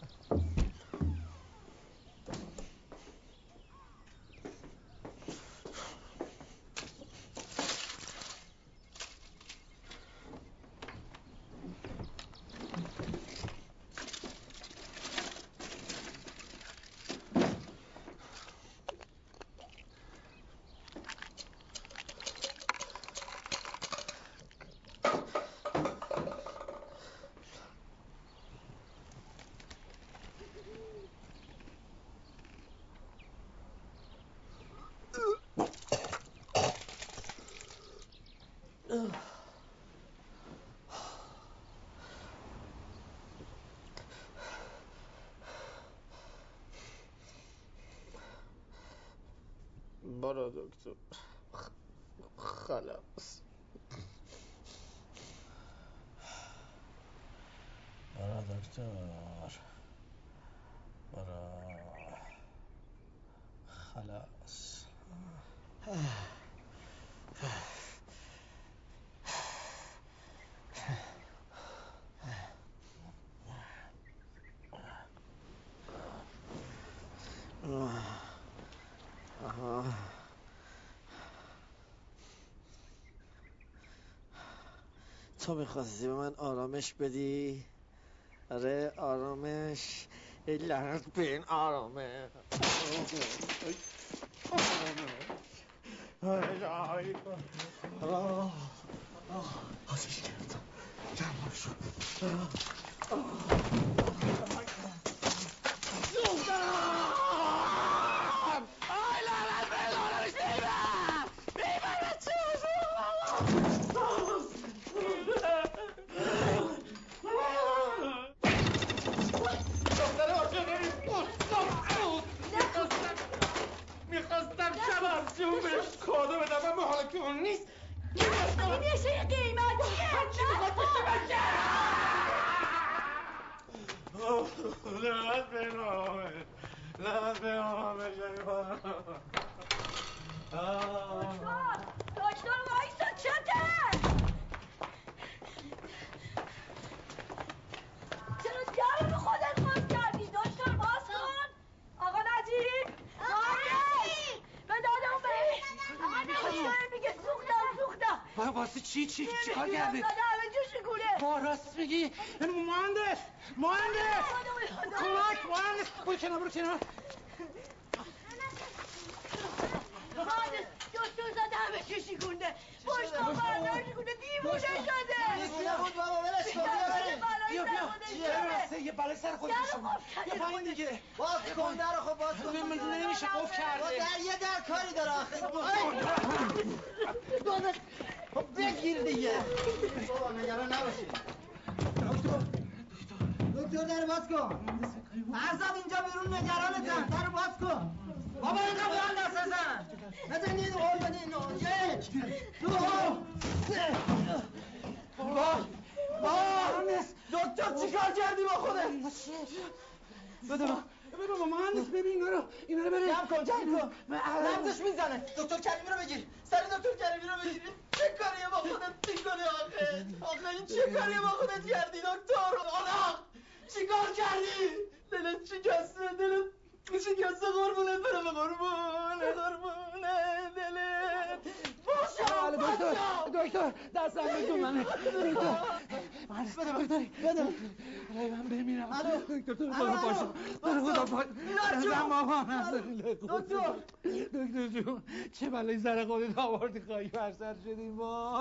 برو دکتر، خلاص. برو دکتر، برو، خلاص. تو میخواستی به من آرامش بدی؟ آره آرامش. ای لعنت به این آرامش. آتیش گرفتم، جمع شد. آی لعنت به این آرامش. بیبر بچه میخواستم شب افزون بهش کادو بدم، اما حالا که اون نیست این میشه یه قیمتیه. چی میخواد بشه بچه؟ لعنت به این آرامش، لعنت به این آرامش. دکتر وایسا چته؟ چرا در رو خودت باز کردی؟ دکتر باز کن. آقا نجیب، نجیب به دادم بریم. آقا نجیب میگه سوختم. واسه چی کار کردی؟ همه جو شکونه. راست میگی؟ مهندس کمک، مهندس برو کنار. مهندس دکتر زده همه چی شکونده. پشت آقا شکونده، دیوونه شده. نیستی نبود بابا، ولش کن. بیا یه بلای سر خودش بیا پایین دیگه. باز کن در رو. خب باز کن. نمیشه قفل کرده. یه در کاری داره آخه. خب بگیر دیگه. بابا نگران نباشید. دکتر در باز کن. فرزاد اینجا بیرون نگرانتم. در باز کن. بابا اینجا بلند دست بزن. بزن این قول بده اینو. 1 2 3. مهندس دکتر چیکار کردی با خودت؟ بده بابا مهندس ببین اینا رو بره. جمع کن. نبضش میزنه. دکتر کریمی رو بگیر. سر دکتر کریمی رو بگیر. چه کاریه با خودت میکنی آخه این چه کاریه با خودت کردی دکتر؟ خدا چیکار کردی؟ دلت شکسته قربونت برم. قربونه دلت. دکتر دستم بدون منه بده من بمیرم دکتر تو خدا پاشو دکتر جون چه بلایی سر خودت آوردی خواهی برسر شدیم وای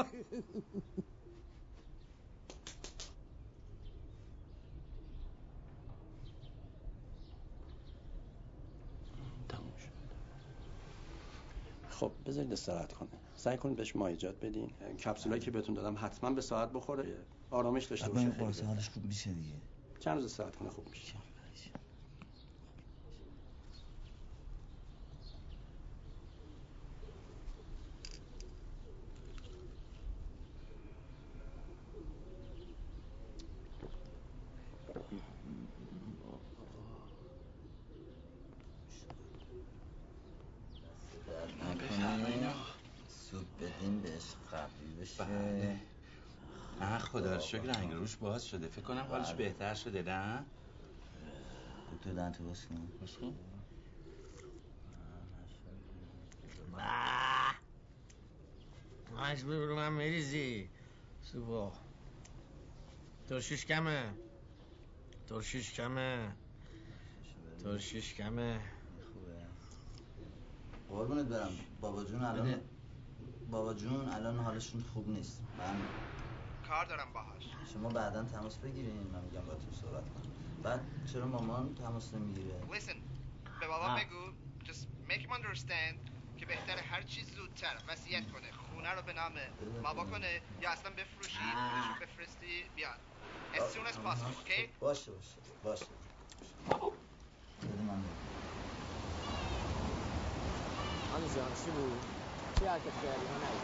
خب بذارید استراحت کنه. سعی کنید بهش مایجات بدین. کپسولایی که بهتون دادم حتما به ساعت بخوره. آرامش داشته باشه. خیلی قرص حالش خوب میشه دیگه. چند روز استراحت کنه خوب میشه. سوپ بدیم بهش قوی بشه. نه خدا رو شکر رنگ روش باز شده. فکر کنم حالش بهتر شده نه؟ دکتر دهنتو باز کن. باز کن. مجبور رو من میریزی سوپا. ترشیش کمه. قربونت برم بابا جون الان حالشون خوب نیست. من کار دارم باهاش. شما بعداً تماس بگیرین. من میگم با تو صحبت کنم. بعد چرا مامان تماس نمیگیره؟ Listen به بابا بگو just make him understand که بهتره هر چیز زودتر وصیت کنه. خونه رو به نام بابا کنه یا اصلا بفروشی پولشو بفرستی بیاد as soon as possible. okay؟ باشه بده من همین جان چی بود؟ چی حرکت کردی؟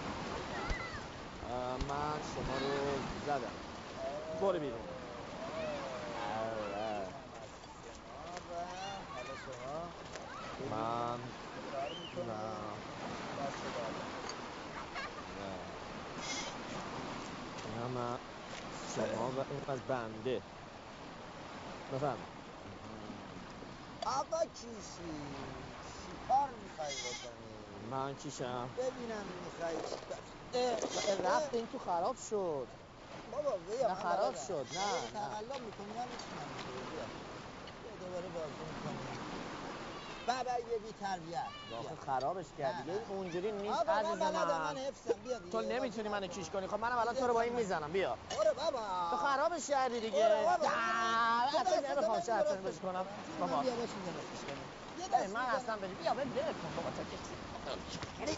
من شما رو زدم. برو بیرون. من شما و این از بنده بفهم. آقا کیشی چی کار میخوای بکنی؟ من کیشم؟ ببینم میخوای چی کار رفت این تو خراب شد بابا بیا نه خراب شد نه تقلا میکنی من میتونم بیا دوباره بازی میکنی بابا یه بی تربیت آخه خرابش کردی دیگه اونجوری نیست آقا عزیز من حفظم بیا دیگه تو نمیتونی منو کیش کنی. خب منم الان تو رو با این میزنم. بیا برو بابا تو خرابش کردی دیگه. اصلا نمیخوام شرطن بش کنم بابا. بیا بشین من اصلا بیا کن بابا تا کسی